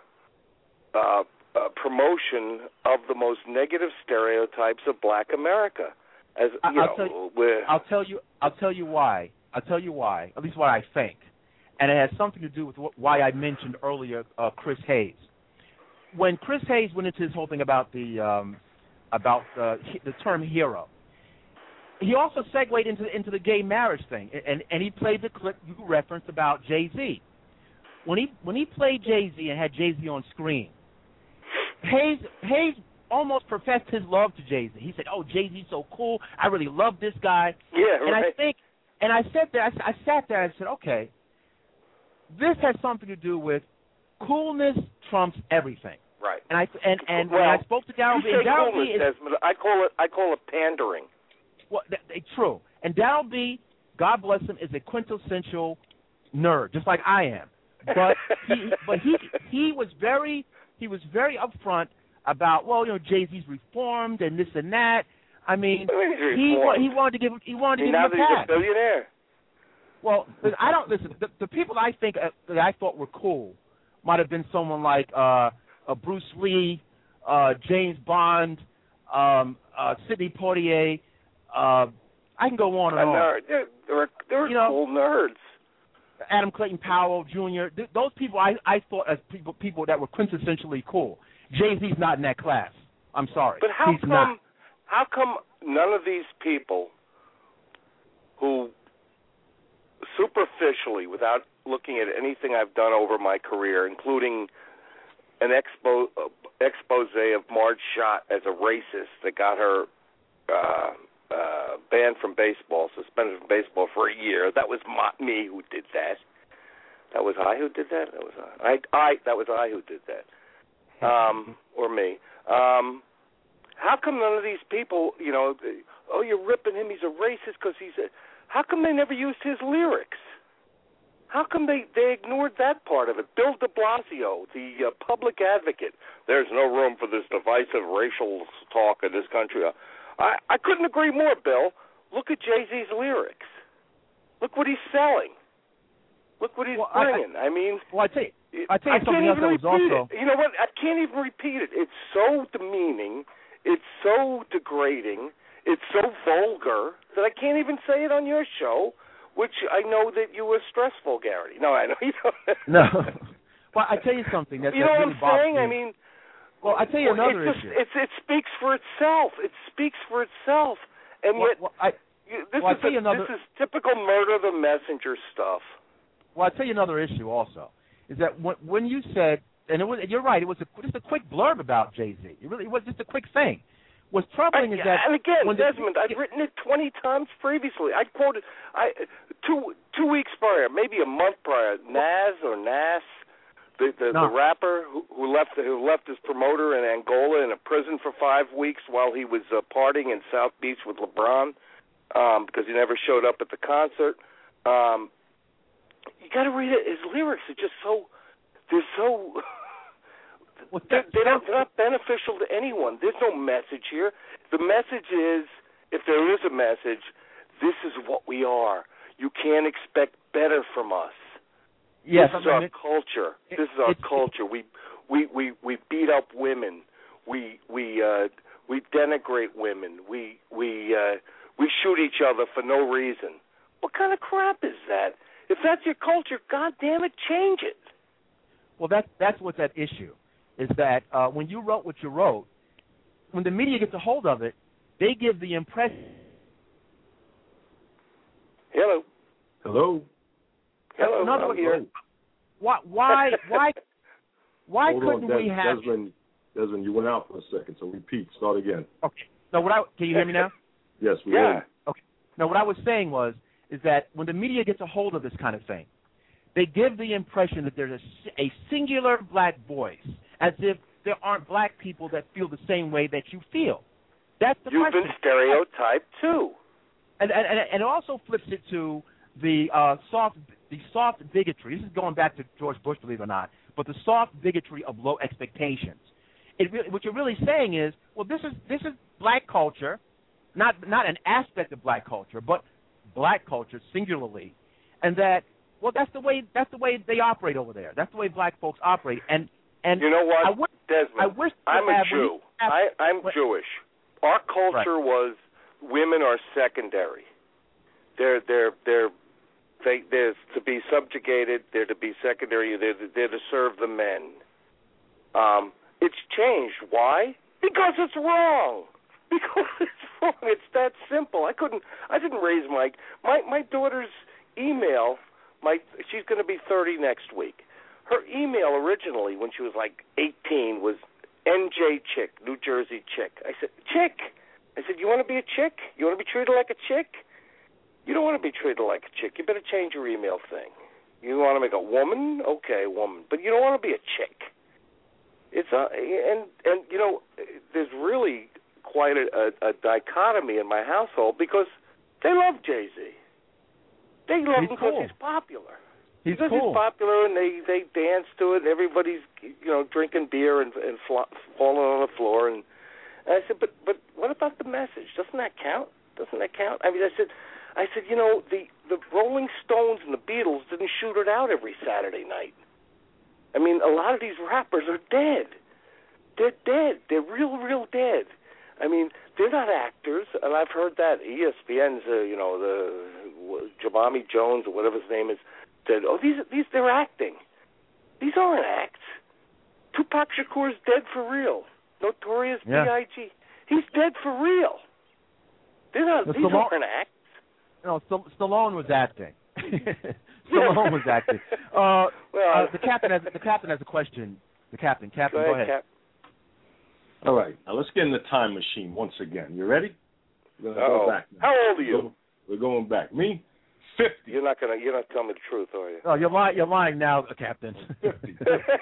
Speaker 11: promotion of the most negative stereotypes of Black America? I'll tell you why. At least what I think. And it has something to do with why I mentioned earlier Chris Hayes. When Chris Hayes went into his whole thing about the term hero, he also segued into the gay marriage thing, and he played the clip you referenced about Jay-Z. When he played Jay-Z and had Jay-Z on screen, Hayes almost professed his love to Jay-Z. He said, "Oh, Jay-Z's so cool. I really love this guy." Yeah,
Speaker 9: right. And I sat there and said, okay, this has something to do with coolness trumps everything.
Speaker 11: Right.
Speaker 9: And when I spoke to Daryl B.
Speaker 11: Daryl B. Desmond, I call it pandering.
Speaker 9: Well, true. And Daryl B., God bless him, is a quintessential nerd, just like I am. But he was very upfront about, well, you know, Jay-Z's reformed and this and that. I mean, he wanted to give him a pass.
Speaker 11: Now that he's a billionaire.
Speaker 9: Well, I don't listen. The people I think that I thought were cool might have been someone like Bruce Lee, James Bond, Sidney Poitier. I can go on and on.
Speaker 11: They're cool nerds.
Speaker 9: Adam Clayton Powell Jr. Those people I thought as people that were quintessentially cool. Jay-Z's not in that class. I'm sorry.
Speaker 11: But how come none of these people who superficially, without looking at anything I've done over my career, including an expose of Marge Schott as a racist that got her banned from baseball, suspended from baseball for a year. That was me who did that. That was I who did that? That was That was I who did that. Or me. How come none of these people, you know, oh, you're ripping him, he's a racist because he's a... How come they never used his lyrics? How come they ignored that part of it? Bill de Blasio, the public advocate. There's no room for this divisive racial talk in this country. I couldn't agree more, Bill. Look at Jay-Z's lyrics. Look what he's selling. Look what he's bringing. I tell
Speaker 9: you something else that was also...
Speaker 11: You know what? I can't even repeat it. It's so demeaning. It's so degrading. It's so vulgar that I can't even say it on your show, which I know that you were stressful, Gary. No, I know you don't.
Speaker 9: No. Well, I tell you something.
Speaker 11: You know what I'm saying? I mean...
Speaker 9: Well, I tell you another issue.
Speaker 11: It speaks for itself. It speaks for itself. And this is typical murder the messenger stuff.
Speaker 9: Well, I'll tell you another issue also, is that when you said, and you're right, it was just a quick blurb about Jay-Z. It was just a quick thing. What's troubling is that...
Speaker 11: And again, Desmond, I've written it 20 times previously. I quoted 2 weeks prior, maybe a month prior, Nas, the rapper who left his promoter in Angola in a prison for 5 weeks while he was partying in South Beach with LeBron because he never showed up at the concert. You got to read it. His lyrics are just they're so they're not beneficial to anyone. There's no message here. The message is, if there is a message, this is what we are. You can't expect better from us.
Speaker 9: Yes,
Speaker 11: this is our culture. This is our culture. We beat up women. We denigrate women. We shoot each other for no reason. What kind of crap is that? If that's your culture, God damn it, change it.
Speaker 9: Well, that's what's at issue, is that when you wrote what you wrote, when the media gets a hold of it, they give the impression.
Speaker 11: Hello.
Speaker 10: Hello.
Speaker 11: Hello. I'm here.
Speaker 9: Why couldn't
Speaker 10: on,
Speaker 9: we have?
Speaker 10: Desmond, you went out for a second, so repeat. Start again.
Speaker 9: Okay. So can you hear me now?
Speaker 10: Yes, we hear you.
Speaker 9: Okay. No, what I was saying is that when the media gets a hold of this kind of thing, they give the impression that there's a singular black voice, as if there aren't black people that feel the same way that you feel. That's the
Speaker 11: You've
Speaker 9: question.
Speaker 11: been stereotyped too.
Speaker 9: And it also flips it to the soft bigotry. This is going back to George Bush, believe it or not, but the soft bigotry of low expectations. What you're really saying is, well, this is black culture, not an aspect of black culture, but black culture singularly, and that, well, that's the way they operate over there. That's the way black folks operate. And
Speaker 11: you know what, Desmond? I'm a Jew. I'm Jewish. Our culture was women are secondary. They're to be subjugated. They're to be secondary. They're to serve the men. It's changed. Why? Because it's wrong. Because it's wrong. It's that simple. I didn't raise my daughter's email. She's going to be 30 next week. Her email originally, when she was like 18, was NJ Chick, New Jersey Chick. I said, Chick. I said, you want to be a chick? You want to be treated like a chick? You don't want to be treated like a chick. You better change your email thing. You want to make a woman? Okay, woman. But you don't want to be a chick. It's and you know, there's really quite a dichotomy in my household because they love Jay-Z. They love him because he's popular. He's popular, and they dance to it, and everybody's drinking beer and falling on the floor. And I said, but what about the message? Doesn't that count? I mean, I said, the Rolling Stones and the Beatles didn't shoot it out every Saturday night. I mean, a lot of these rappers are dead. They're dead. They're real dead. I mean, they're not actors, and I've heard that ESPN's, the Jabami Jones or whatever his name is, said, these they're acting. These aren't acts. Tupac Shakur's dead for real. Notorious B.I.G. He's dead for real. These aren't acts.
Speaker 9: No, Stallone was acting. Stallone was acting. The captain has a question. The captain, go ahead.
Speaker 11: Cap.
Speaker 10: All right, now let's get in the time machine once again. You ready? We're gonna go back now.
Speaker 11: How old are you?
Speaker 10: We're going back. Me, 50.
Speaker 11: You're not telling me the truth, are you?
Speaker 9: Oh, you're lying now, Captain.
Speaker 10: 50.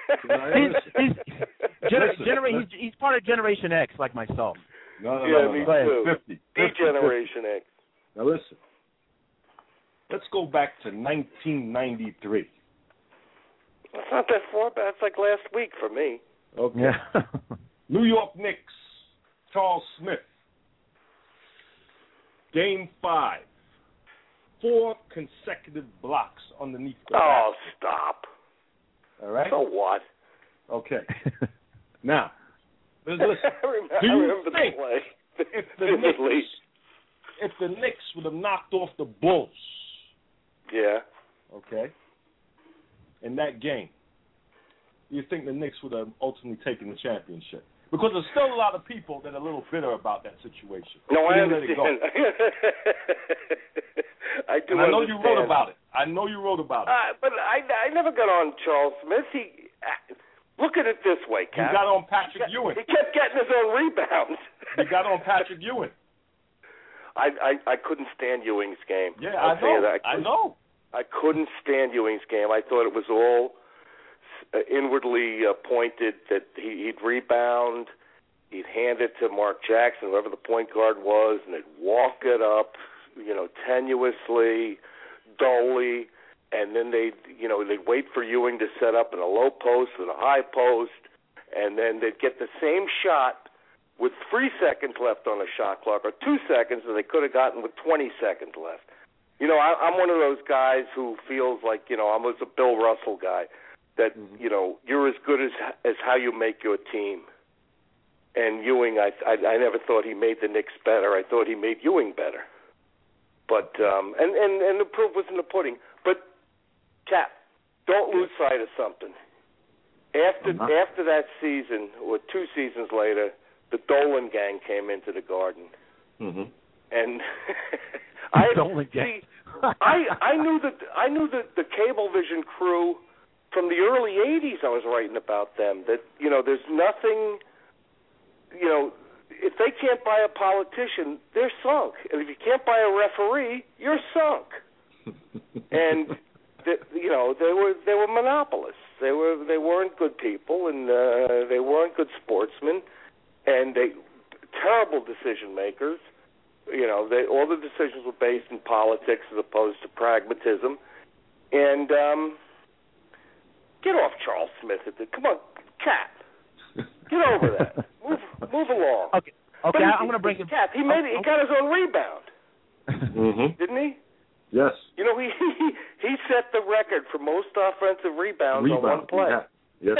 Speaker 9: He's part of Generation X, like myself.
Speaker 10: No.
Speaker 11: Me too.
Speaker 10: 50.
Speaker 11: Generation X.
Speaker 10: Now listen. Let's go back to 1993.
Speaker 11: That's not that far back. That's like last week for me.
Speaker 10: Okay.
Speaker 9: Yeah.
Speaker 10: New York Knicks, Charles Smith. Game 5. 4 consecutive blocks underneath the basket.
Speaker 11: Stop.
Speaker 10: All right?
Speaker 11: So what?
Speaker 10: Okay. Now, listen.
Speaker 11: I remember the play.
Speaker 10: If the Knicks would have knocked off the Bulls, okay, in that game, you think the Knicks would have ultimately taken the championship? Because there's still a lot of people that are a little bitter about that situation.
Speaker 11: No, I understand. I do.
Speaker 10: And I know you wrote about it.
Speaker 11: But I never got on Charles Smith. Look at it this way, Cap.
Speaker 10: You got on Patrick Ewing.
Speaker 11: He kept getting his own rebounds.
Speaker 10: You got on Patrick Ewing.
Speaker 11: I couldn't stand Ewing's game.
Speaker 10: Yeah, I know.
Speaker 11: I couldn't stand Ewing's game. I thought it was all inwardly pointed that he'd rebound, he'd hand it to Mark Jackson, whoever the point guard was, and they'd walk it up, tenuously, dully, and then they'd wait for Ewing to set up in a low post and a high post, and then they'd get the same shot with 3 seconds left on the shot clock, or 2 seconds that they could have gotten with 20 seconds left. You know, I'm one of those guys who feels like, you know, I'm a Bill Russell guy, that, you know, you're as good as how you make your team. And Ewing, I never thought he made the Knicks better. I thought he made Ewing better. But and the proof was in the pudding. But Cap, don't lose sight of something. After that season, or 2 seasons later, the Dolan gang came into the Garden, and I knew the Cablevision crew from the early '80s. I was writing about them. That, you know, there's nothing. You know, if they can't buy a politician, they're sunk. And if you can't buy a referee, you're sunk. And you know, they were monopolists. They weren't good people, and they weren't good sportsmen, and they terrible decision makers. You know, all the decisions were based in politics as opposed to pragmatism. And get off Charles Smith. Come on, Cap. Get over that. Move along.
Speaker 9: Okay, I'm going to bring it.
Speaker 11: Cap, he got his own rebound, didn't he?
Speaker 10: Yes.
Speaker 11: You know, he set the record for most offensive rebounds on one play.
Speaker 10: Yeah. Yes,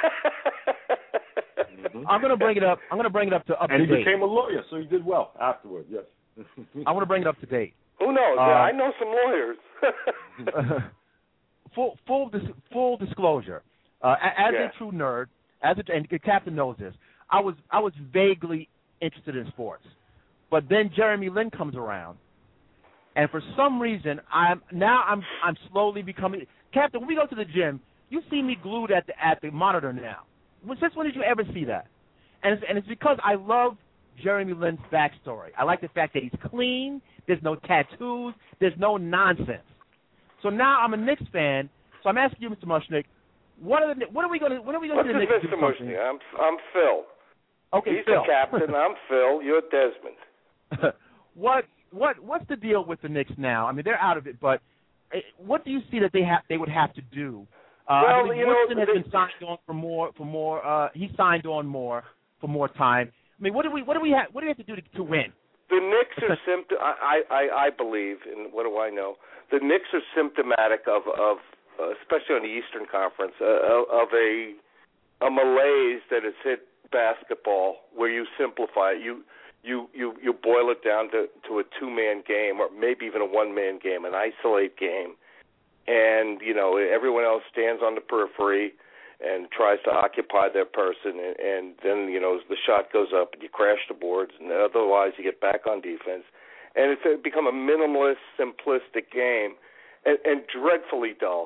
Speaker 10: he did.
Speaker 9: I'm going to bring it up. I'm going to bring it up to
Speaker 10: And he
Speaker 9: date.
Speaker 10: became a lawyer, so he did well afterward. Yes.
Speaker 9: I want to bring it up to date.
Speaker 11: Who knows? I know some lawyers.
Speaker 9: Full disclosure. As a true nerd, and the captain knows this, I was vaguely interested in sports, but then Jeremy Lin comes around, and for some reason I'm slowly becoming captain. When we go to the gym, you see me glued at the monitor now. Since when did you ever see that? And it's because I love Jeremy Lin's backstory. I like the fact that he's clean. There's no tattoos. There's no nonsense. So now I'm a Knicks fan. So I'm asking you, Mr. Mushnick, when are we going to see the Knicks do something?
Speaker 11: Mr. Mushnick? I'm Phil.
Speaker 9: Okay,
Speaker 11: he's
Speaker 9: Phil.
Speaker 11: the captain. I'm Phil. You're Desmond.
Speaker 9: What's the deal with the Knicks now? I mean, they're out of it, but what do you see that they would have to do?
Speaker 11: Well,
Speaker 9: Woodson has been signed on for more. He signed on more for more time. I mean, what do we have to do to win?
Speaker 11: The Knicks are I believe, and what do I know? The Knicks are symptomatic of especially on the Eastern Conference, of a malaise that has hit basketball, where you simplify it. You boil it down to a two-man game, or maybe even a one-man game, an isolate game, and you know, everyone else stands on the periphery and tries to occupy their person, and then, you know, the shot goes up and you crash the boards, and otherwise you get back on defense. And it's become a minimalist, simplistic game, and dreadfully dull.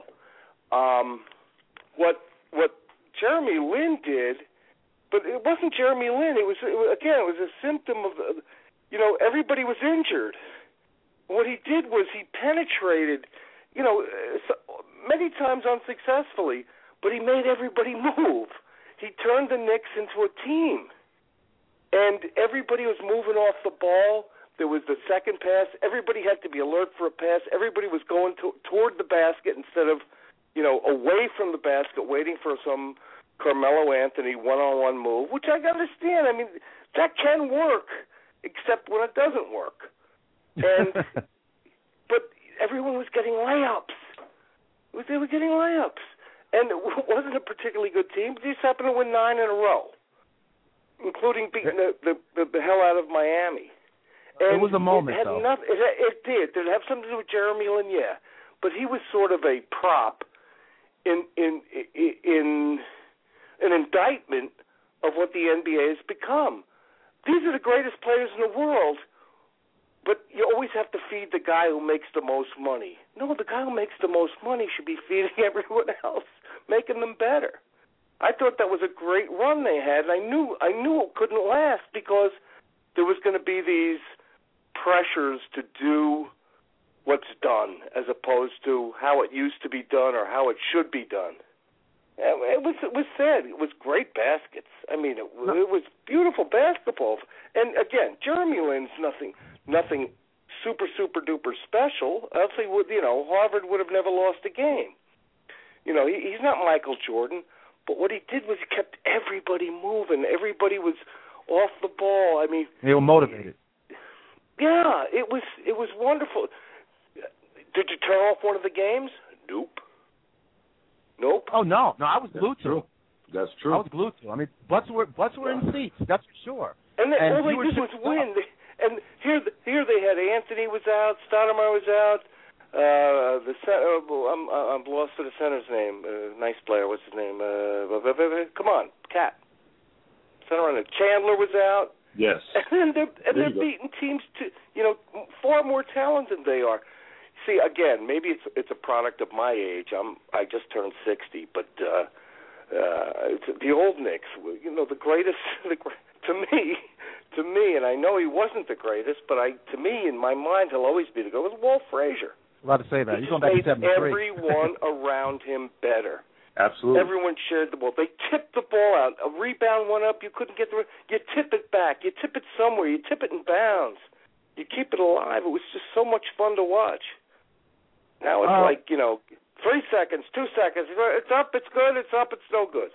Speaker 11: What Jeremy Lin did, but it wasn't Jeremy Lin. It was a symptom of, you know, everybody was injured. What he did was he penetrated, you know, many times unsuccessfully, but he made everybody move. He turned the Knicks into a team, and everybody was moving off the ball. There was the second pass. Everybody had to be alert for a pass. Everybody was going toward the basket instead of, you know, away from the basket, waiting for some Carmelo Anthony one-on-one move, which I understand. I mean, that can work, except when it doesn't work. And but everyone was getting layups. They were getting layups. And it wasn't a particularly good team. They just happened to win 9 in a row, including beating the hell out of Miami. And
Speaker 9: it was a moment, though.
Speaker 11: It did. Did it have something to do with Jeremy Lin? Yeah. But he was sort of a prop in an indictment of what the NBA has become. These are the greatest players in the world, but you always have to feed the guy who makes the most money. No, the guy who makes the most money should be feeding everyone else, making them better. I thought that was a great run they had, and I knew it couldn't last because there was going to be these pressures to do what's done as opposed to how it used to be done or how it should be done. It was sad. It was great baskets. I mean, it was beautiful basketball. And again, Jeremy Lin's nothing super duper special. Else Harvard would have never lost a game. You know, he's not Michael Jordan, But what he did was he kept everybody moving. Everybody was off the ball. I mean,
Speaker 9: they were motivated.
Speaker 11: Yeah, it was wonderful. Did you turn off one of the games? Nope.
Speaker 9: Oh no, I was glued to.
Speaker 10: That's true.
Speaker 9: I was glued to. I mean, butts were in seats. That's for sure.
Speaker 11: And all they did was win. And here they had Anthony was out, Stoudemire was out. The center, I'm lost for the center's name. Nice player. What's his name? Come on, Cat. Center runner Chandler was out.
Speaker 10: Yes.
Speaker 11: And they're beating teams far more talented than they are. See, again, maybe it's a product of my age. I just turned 60, but it's the old Knicks. The greatest to me, and I know he wasn't the greatest, but to me, in my mind, he'll always be the greatest. Was Walt Frazier.
Speaker 9: Allowed to say that. You're going back to 73.
Speaker 11: Everyone around him better.
Speaker 10: Absolutely.
Speaker 11: Everyone shared the ball. They tipped the ball out. A rebound went up. You couldn't get you tip it back. You tip it somewhere. You tip it in bounds. You keep it alive. It was just so much fun to watch. Now it's 3 seconds, 2 seconds. It's up, it's good. It's up, it's no good.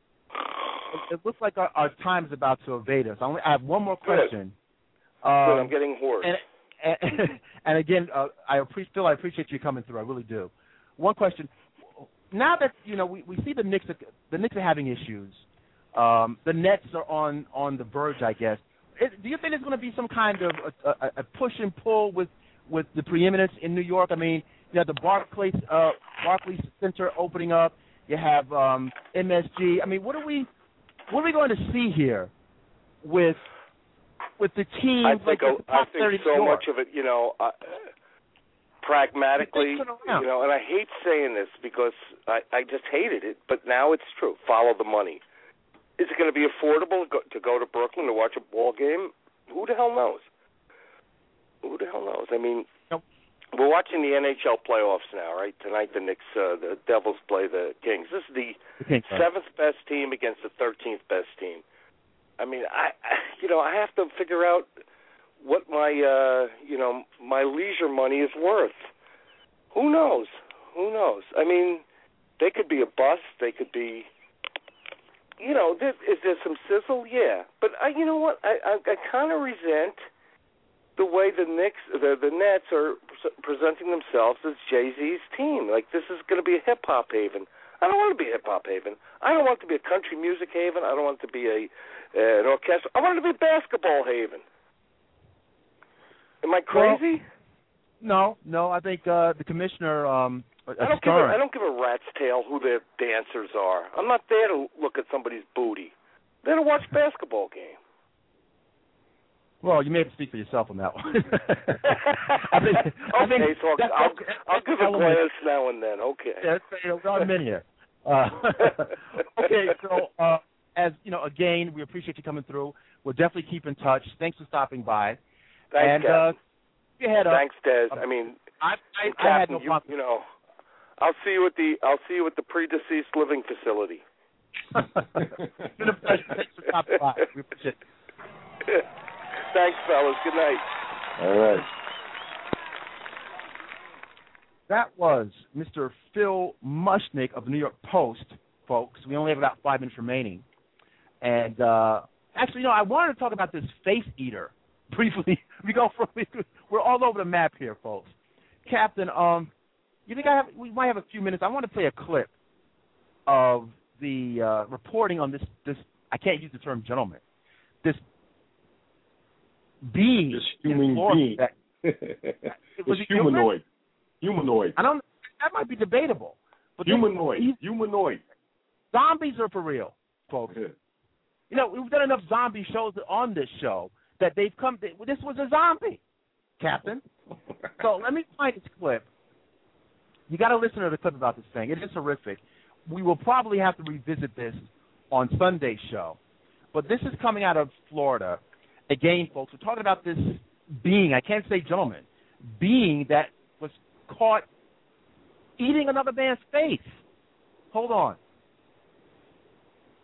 Speaker 9: It looks like our time is about to evade us. I have one more question.
Speaker 11: Good. I'm getting hoarse.
Speaker 9: And again, I appreciate you coming through. I really do. One question. Now that we see the Knicks are having issues, the Nets are on the verge, I guess. Do you think there's going to be some kind of a push and pull with the preeminence in New York? I mean, you have the Barclays Center opening up. You have MSG. I mean, what are we going to see here with the team?
Speaker 11: I think so much of it, pragmatically, and I hate saying this because I just hated it, but now it's true. Follow the money. Is it going to be affordable to go to Brooklyn to watch a ball game? Who the hell knows? I mean, we're watching the NHL playoffs now, right? Tonight the Knicks, the Devils play the Kings. This is the 7th best team against the 13th best team. I mean, I have to figure out what my my leisure money is worth. Who knows? I mean, they could be a bust. They could be, is there some sizzle? Yeah. But you know what? I kind of resent the way the Nets are presenting themselves as Jay-Z's team. Like, this is going to be a hip-hop haven. I don't want to be a hip-hop haven. I don't want it to be a country music haven. I don't want it to be an orchestra. I want it to be a basketball haven. Am I crazy?
Speaker 9: Well, no. I think the commissioner.
Speaker 11: I don't give a rat's tail who their dancers are. I'm not there to look at somebody's booty. I'm there to watch a basketball game.
Speaker 9: Well, you may have to speak for yourself on that one.
Speaker 11: I'll give a glance now and then. Okay.
Speaker 9: Yeah, I'm in here. Okay, so as again, we appreciate you coming through. We'll definitely keep in touch. Thanks for stopping by.
Speaker 11: Thanks,
Speaker 9: Captain.
Speaker 11: Thanks, Des. I mean,
Speaker 9: I had no problem.
Speaker 11: I'll see you at the pre-deceased living facility.
Speaker 9: It's been a pleasure. Thanks for stopping by. We appreciate it.
Speaker 11: Thanks, fellas. Good night.
Speaker 10: All right.
Speaker 9: That was Mr. Phil Mushnick of the New York Post, folks. We only have about 5 minutes remaining. And actually, I wanted to talk about this face eater briefly. We're all over the map here, folks. Captain, you think we might have a few minutes? I want to play a clip of the reporting on this. I can't use the term gentleman. This being,
Speaker 10: this human being.
Speaker 9: Was
Speaker 10: it humanoid? Humanoid.
Speaker 9: I don't. That might be debatable. But
Speaker 10: humanoid.
Speaker 9: Zombies are for real, folks.
Speaker 10: Yeah.
Speaker 9: We've done enough zombie shows on this show that they've come. This was a zombie, Captain. So let me find this clip. You got to listen to the clip about this thing. It is horrific. We will probably have to revisit this on Sunday's show. But this is coming out of Florida. Again, folks, we're talking about this being, I can't say gentleman, being that was caught eating another man's face. Hold on.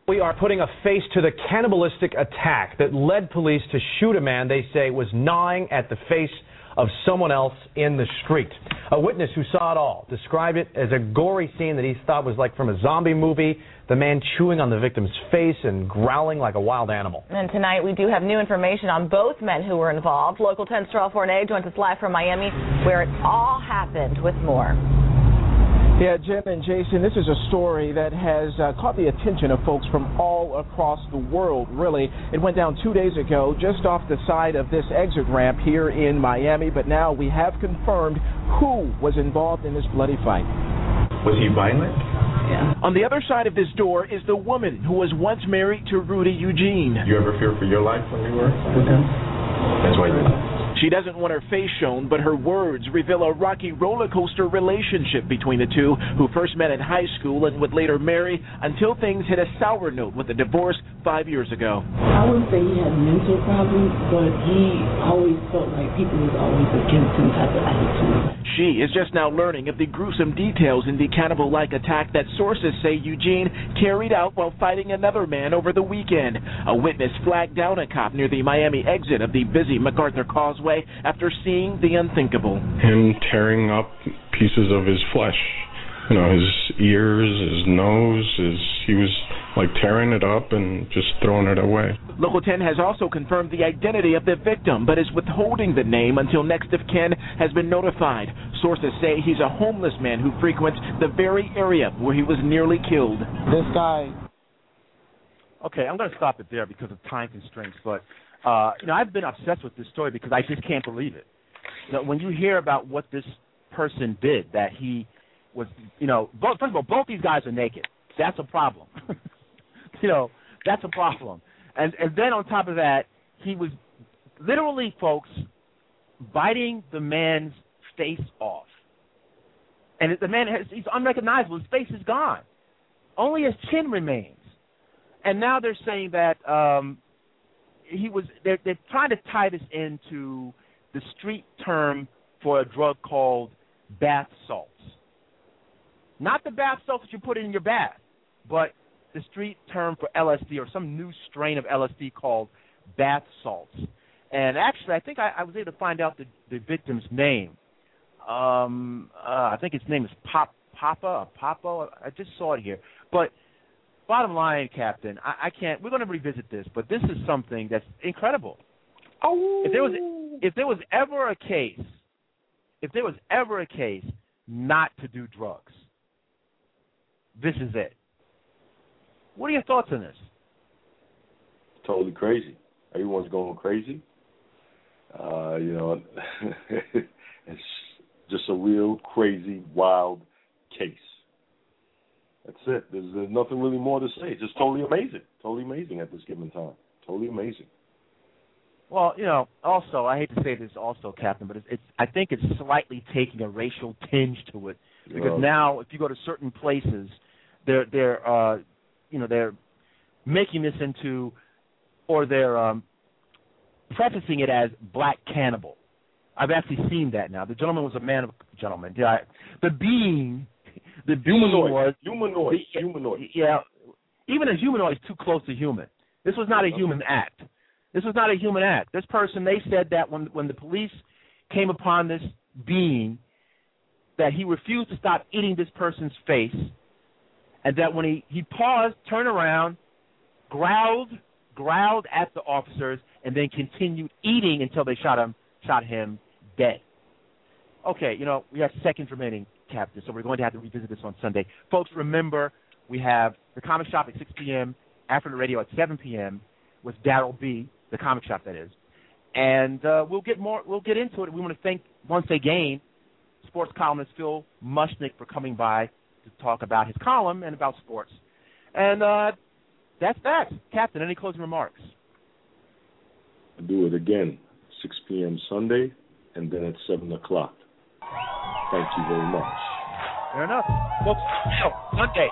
Speaker 13: We are putting a face to the cannibalistic attack that led police to shoot a man they say was gnawing at the face of someone else in the street. A witness who saw it all described it as a gory scene that he thought was like from a zombie movie, the man chewing on the victim's face and growling like a wild animal.
Speaker 14: And tonight we do have new information on both men who were involved. Local 10's Terrell Fornay joins us live from Miami, where it all happened, with more.
Speaker 15: Yeah, Jim and Jason, this is a story that has caught the attention of folks from all across the world, really. It went down 2 days ago just off the side of this exit ramp here in Miami, but now we have confirmed who was involved in this bloody fight.
Speaker 16: Was he violent?
Speaker 15: Yeah. On the other side of this door is the woman who was once married to Rudy Eugene.
Speaker 16: You ever fear for your life when you were with him? That's why you left.
Speaker 15: She doesn't want her face shown, but her words reveal a rocky roller coaster relationship between the two, who first met in high school and would later marry until things hit a sour note with a divorce 5 years ago.
Speaker 17: I wouldn't say he had mental problems, but he always felt like people was always against him type of attitude.
Speaker 15: She is just now learning of the gruesome details in the cannibal-like attack that sources say Eugene carried out while fighting another man over the weekend. A witness flagged down a cop near the Miami exit of the busy MacArthur Causeway after seeing the unthinkable.
Speaker 18: Him tearing up pieces of his flesh. You know, his ears, his nose, he was like tearing it up and just throwing it away.
Speaker 15: Local 10 has also confirmed the identity of the victim, but is withholding the name until next of kin has been notified. Sources say he's a homeless man who frequents the very area where he was nearly killed.
Speaker 9: This guy... Okay, I'm going to stop it there because of time constraints, but I've been obsessed with this story because I just can't believe it. When you hear about what this person did, that he was, first of all, both these guys are naked. That's a problem. That's a problem. And then on top of that, he was literally, folks, biting the man's face off. And the man he's unrecognizable. His face is gone. Only his chin remains. And now they're saying that they're trying to tie this into the street term for a drug called bath salts. Not the bath salts that you put in your bath, but the street term for LSD, or some new strain of LSD called bath salts. And actually, I think I was able to find out the victim's name. I think his name is Papa. I just saw it here. But bottom line, Captain, I can't. We're going to revisit this, but this is something that's incredible. Oh. If there was ever a case not to do drugs, this is it. What are your thoughts on this?
Speaker 10: Totally crazy. Everyone's going crazy. It's just a real crazy, wild case. That's it. There's nothing really more to say. It's just totally amazing. Totally amazing at this given time. Totally amazing.
Speaker 9: Well, also, I hate to say this also, Captain, but I think it's slightly taking a racial tinge to it. Because now, if you go to certain places, they're making this into, or they're prefacing it as black cannibal. I've actually seen that now. The gentleman was a man of gentleman. The being was
Speaker 10: humanoid.
Speaker 9: Yeah, even a humanoid is too close to human. This was not a human act. This person, they said that when the police came upon this being, that he refused to stop eating this person's face, and that when he paused, turned around, growled at the officers, and then continued eating until they shot him dead. Okay, we have seconds remaining, Captain, so we're going to have to revisit this on Sunday. Folks, remember, we have the Comic Shop at 6 p.m., After the Radio at 7 p.m. with Daryl B., the Comic Shop, that is. And we'll get into it. We want to thank, once again, sports columnist Phil Mushnick for coming by to talk about his column and about sports. And that's that. Captain, any closing remarks?
Speaker 10: I'll do it again, 6 p.m. Sunday, and then at 7 o'clock. Thank you very much.
Speaker 9: Fair enough. Folks, Sunday.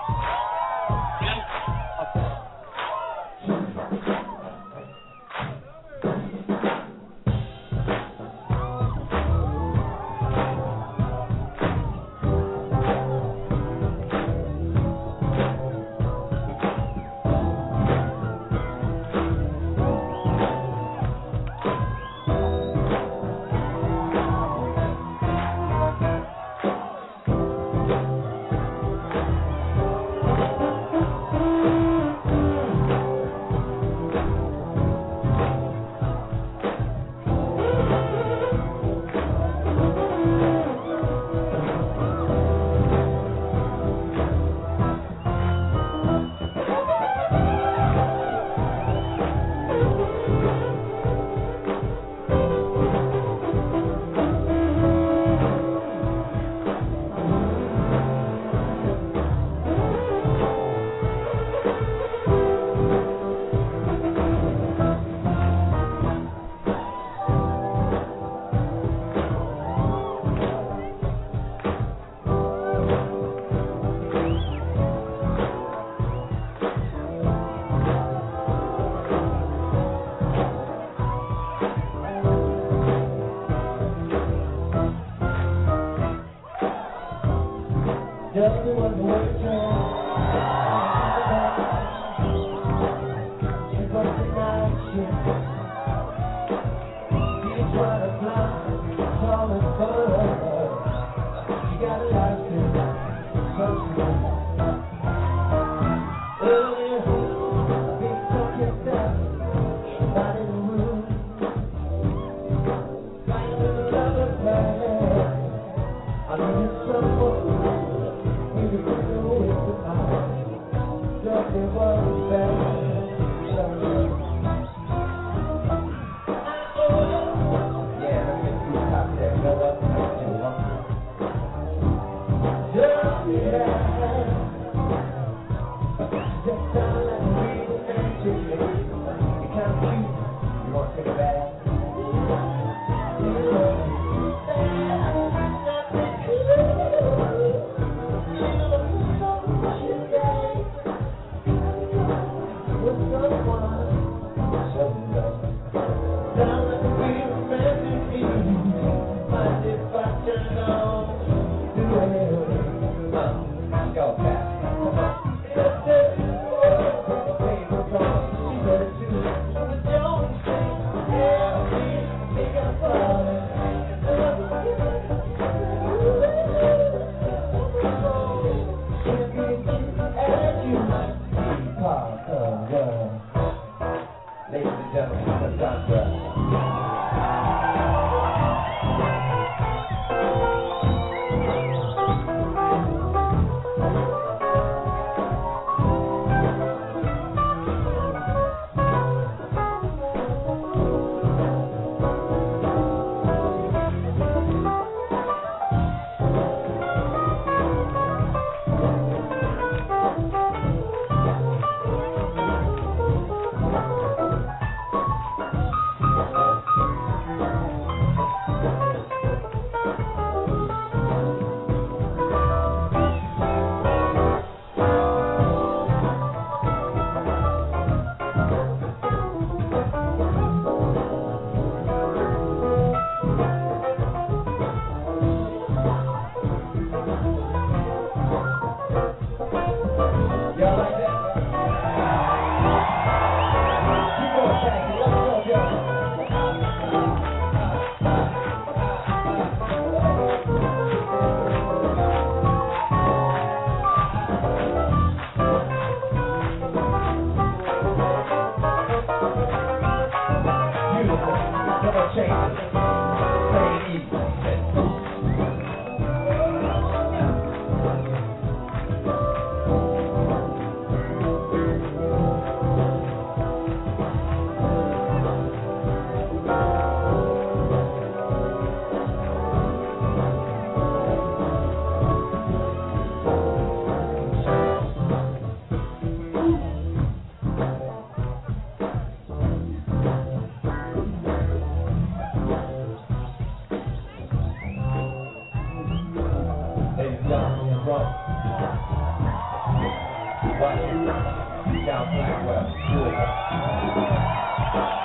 Speaker 12: Down Blackwell.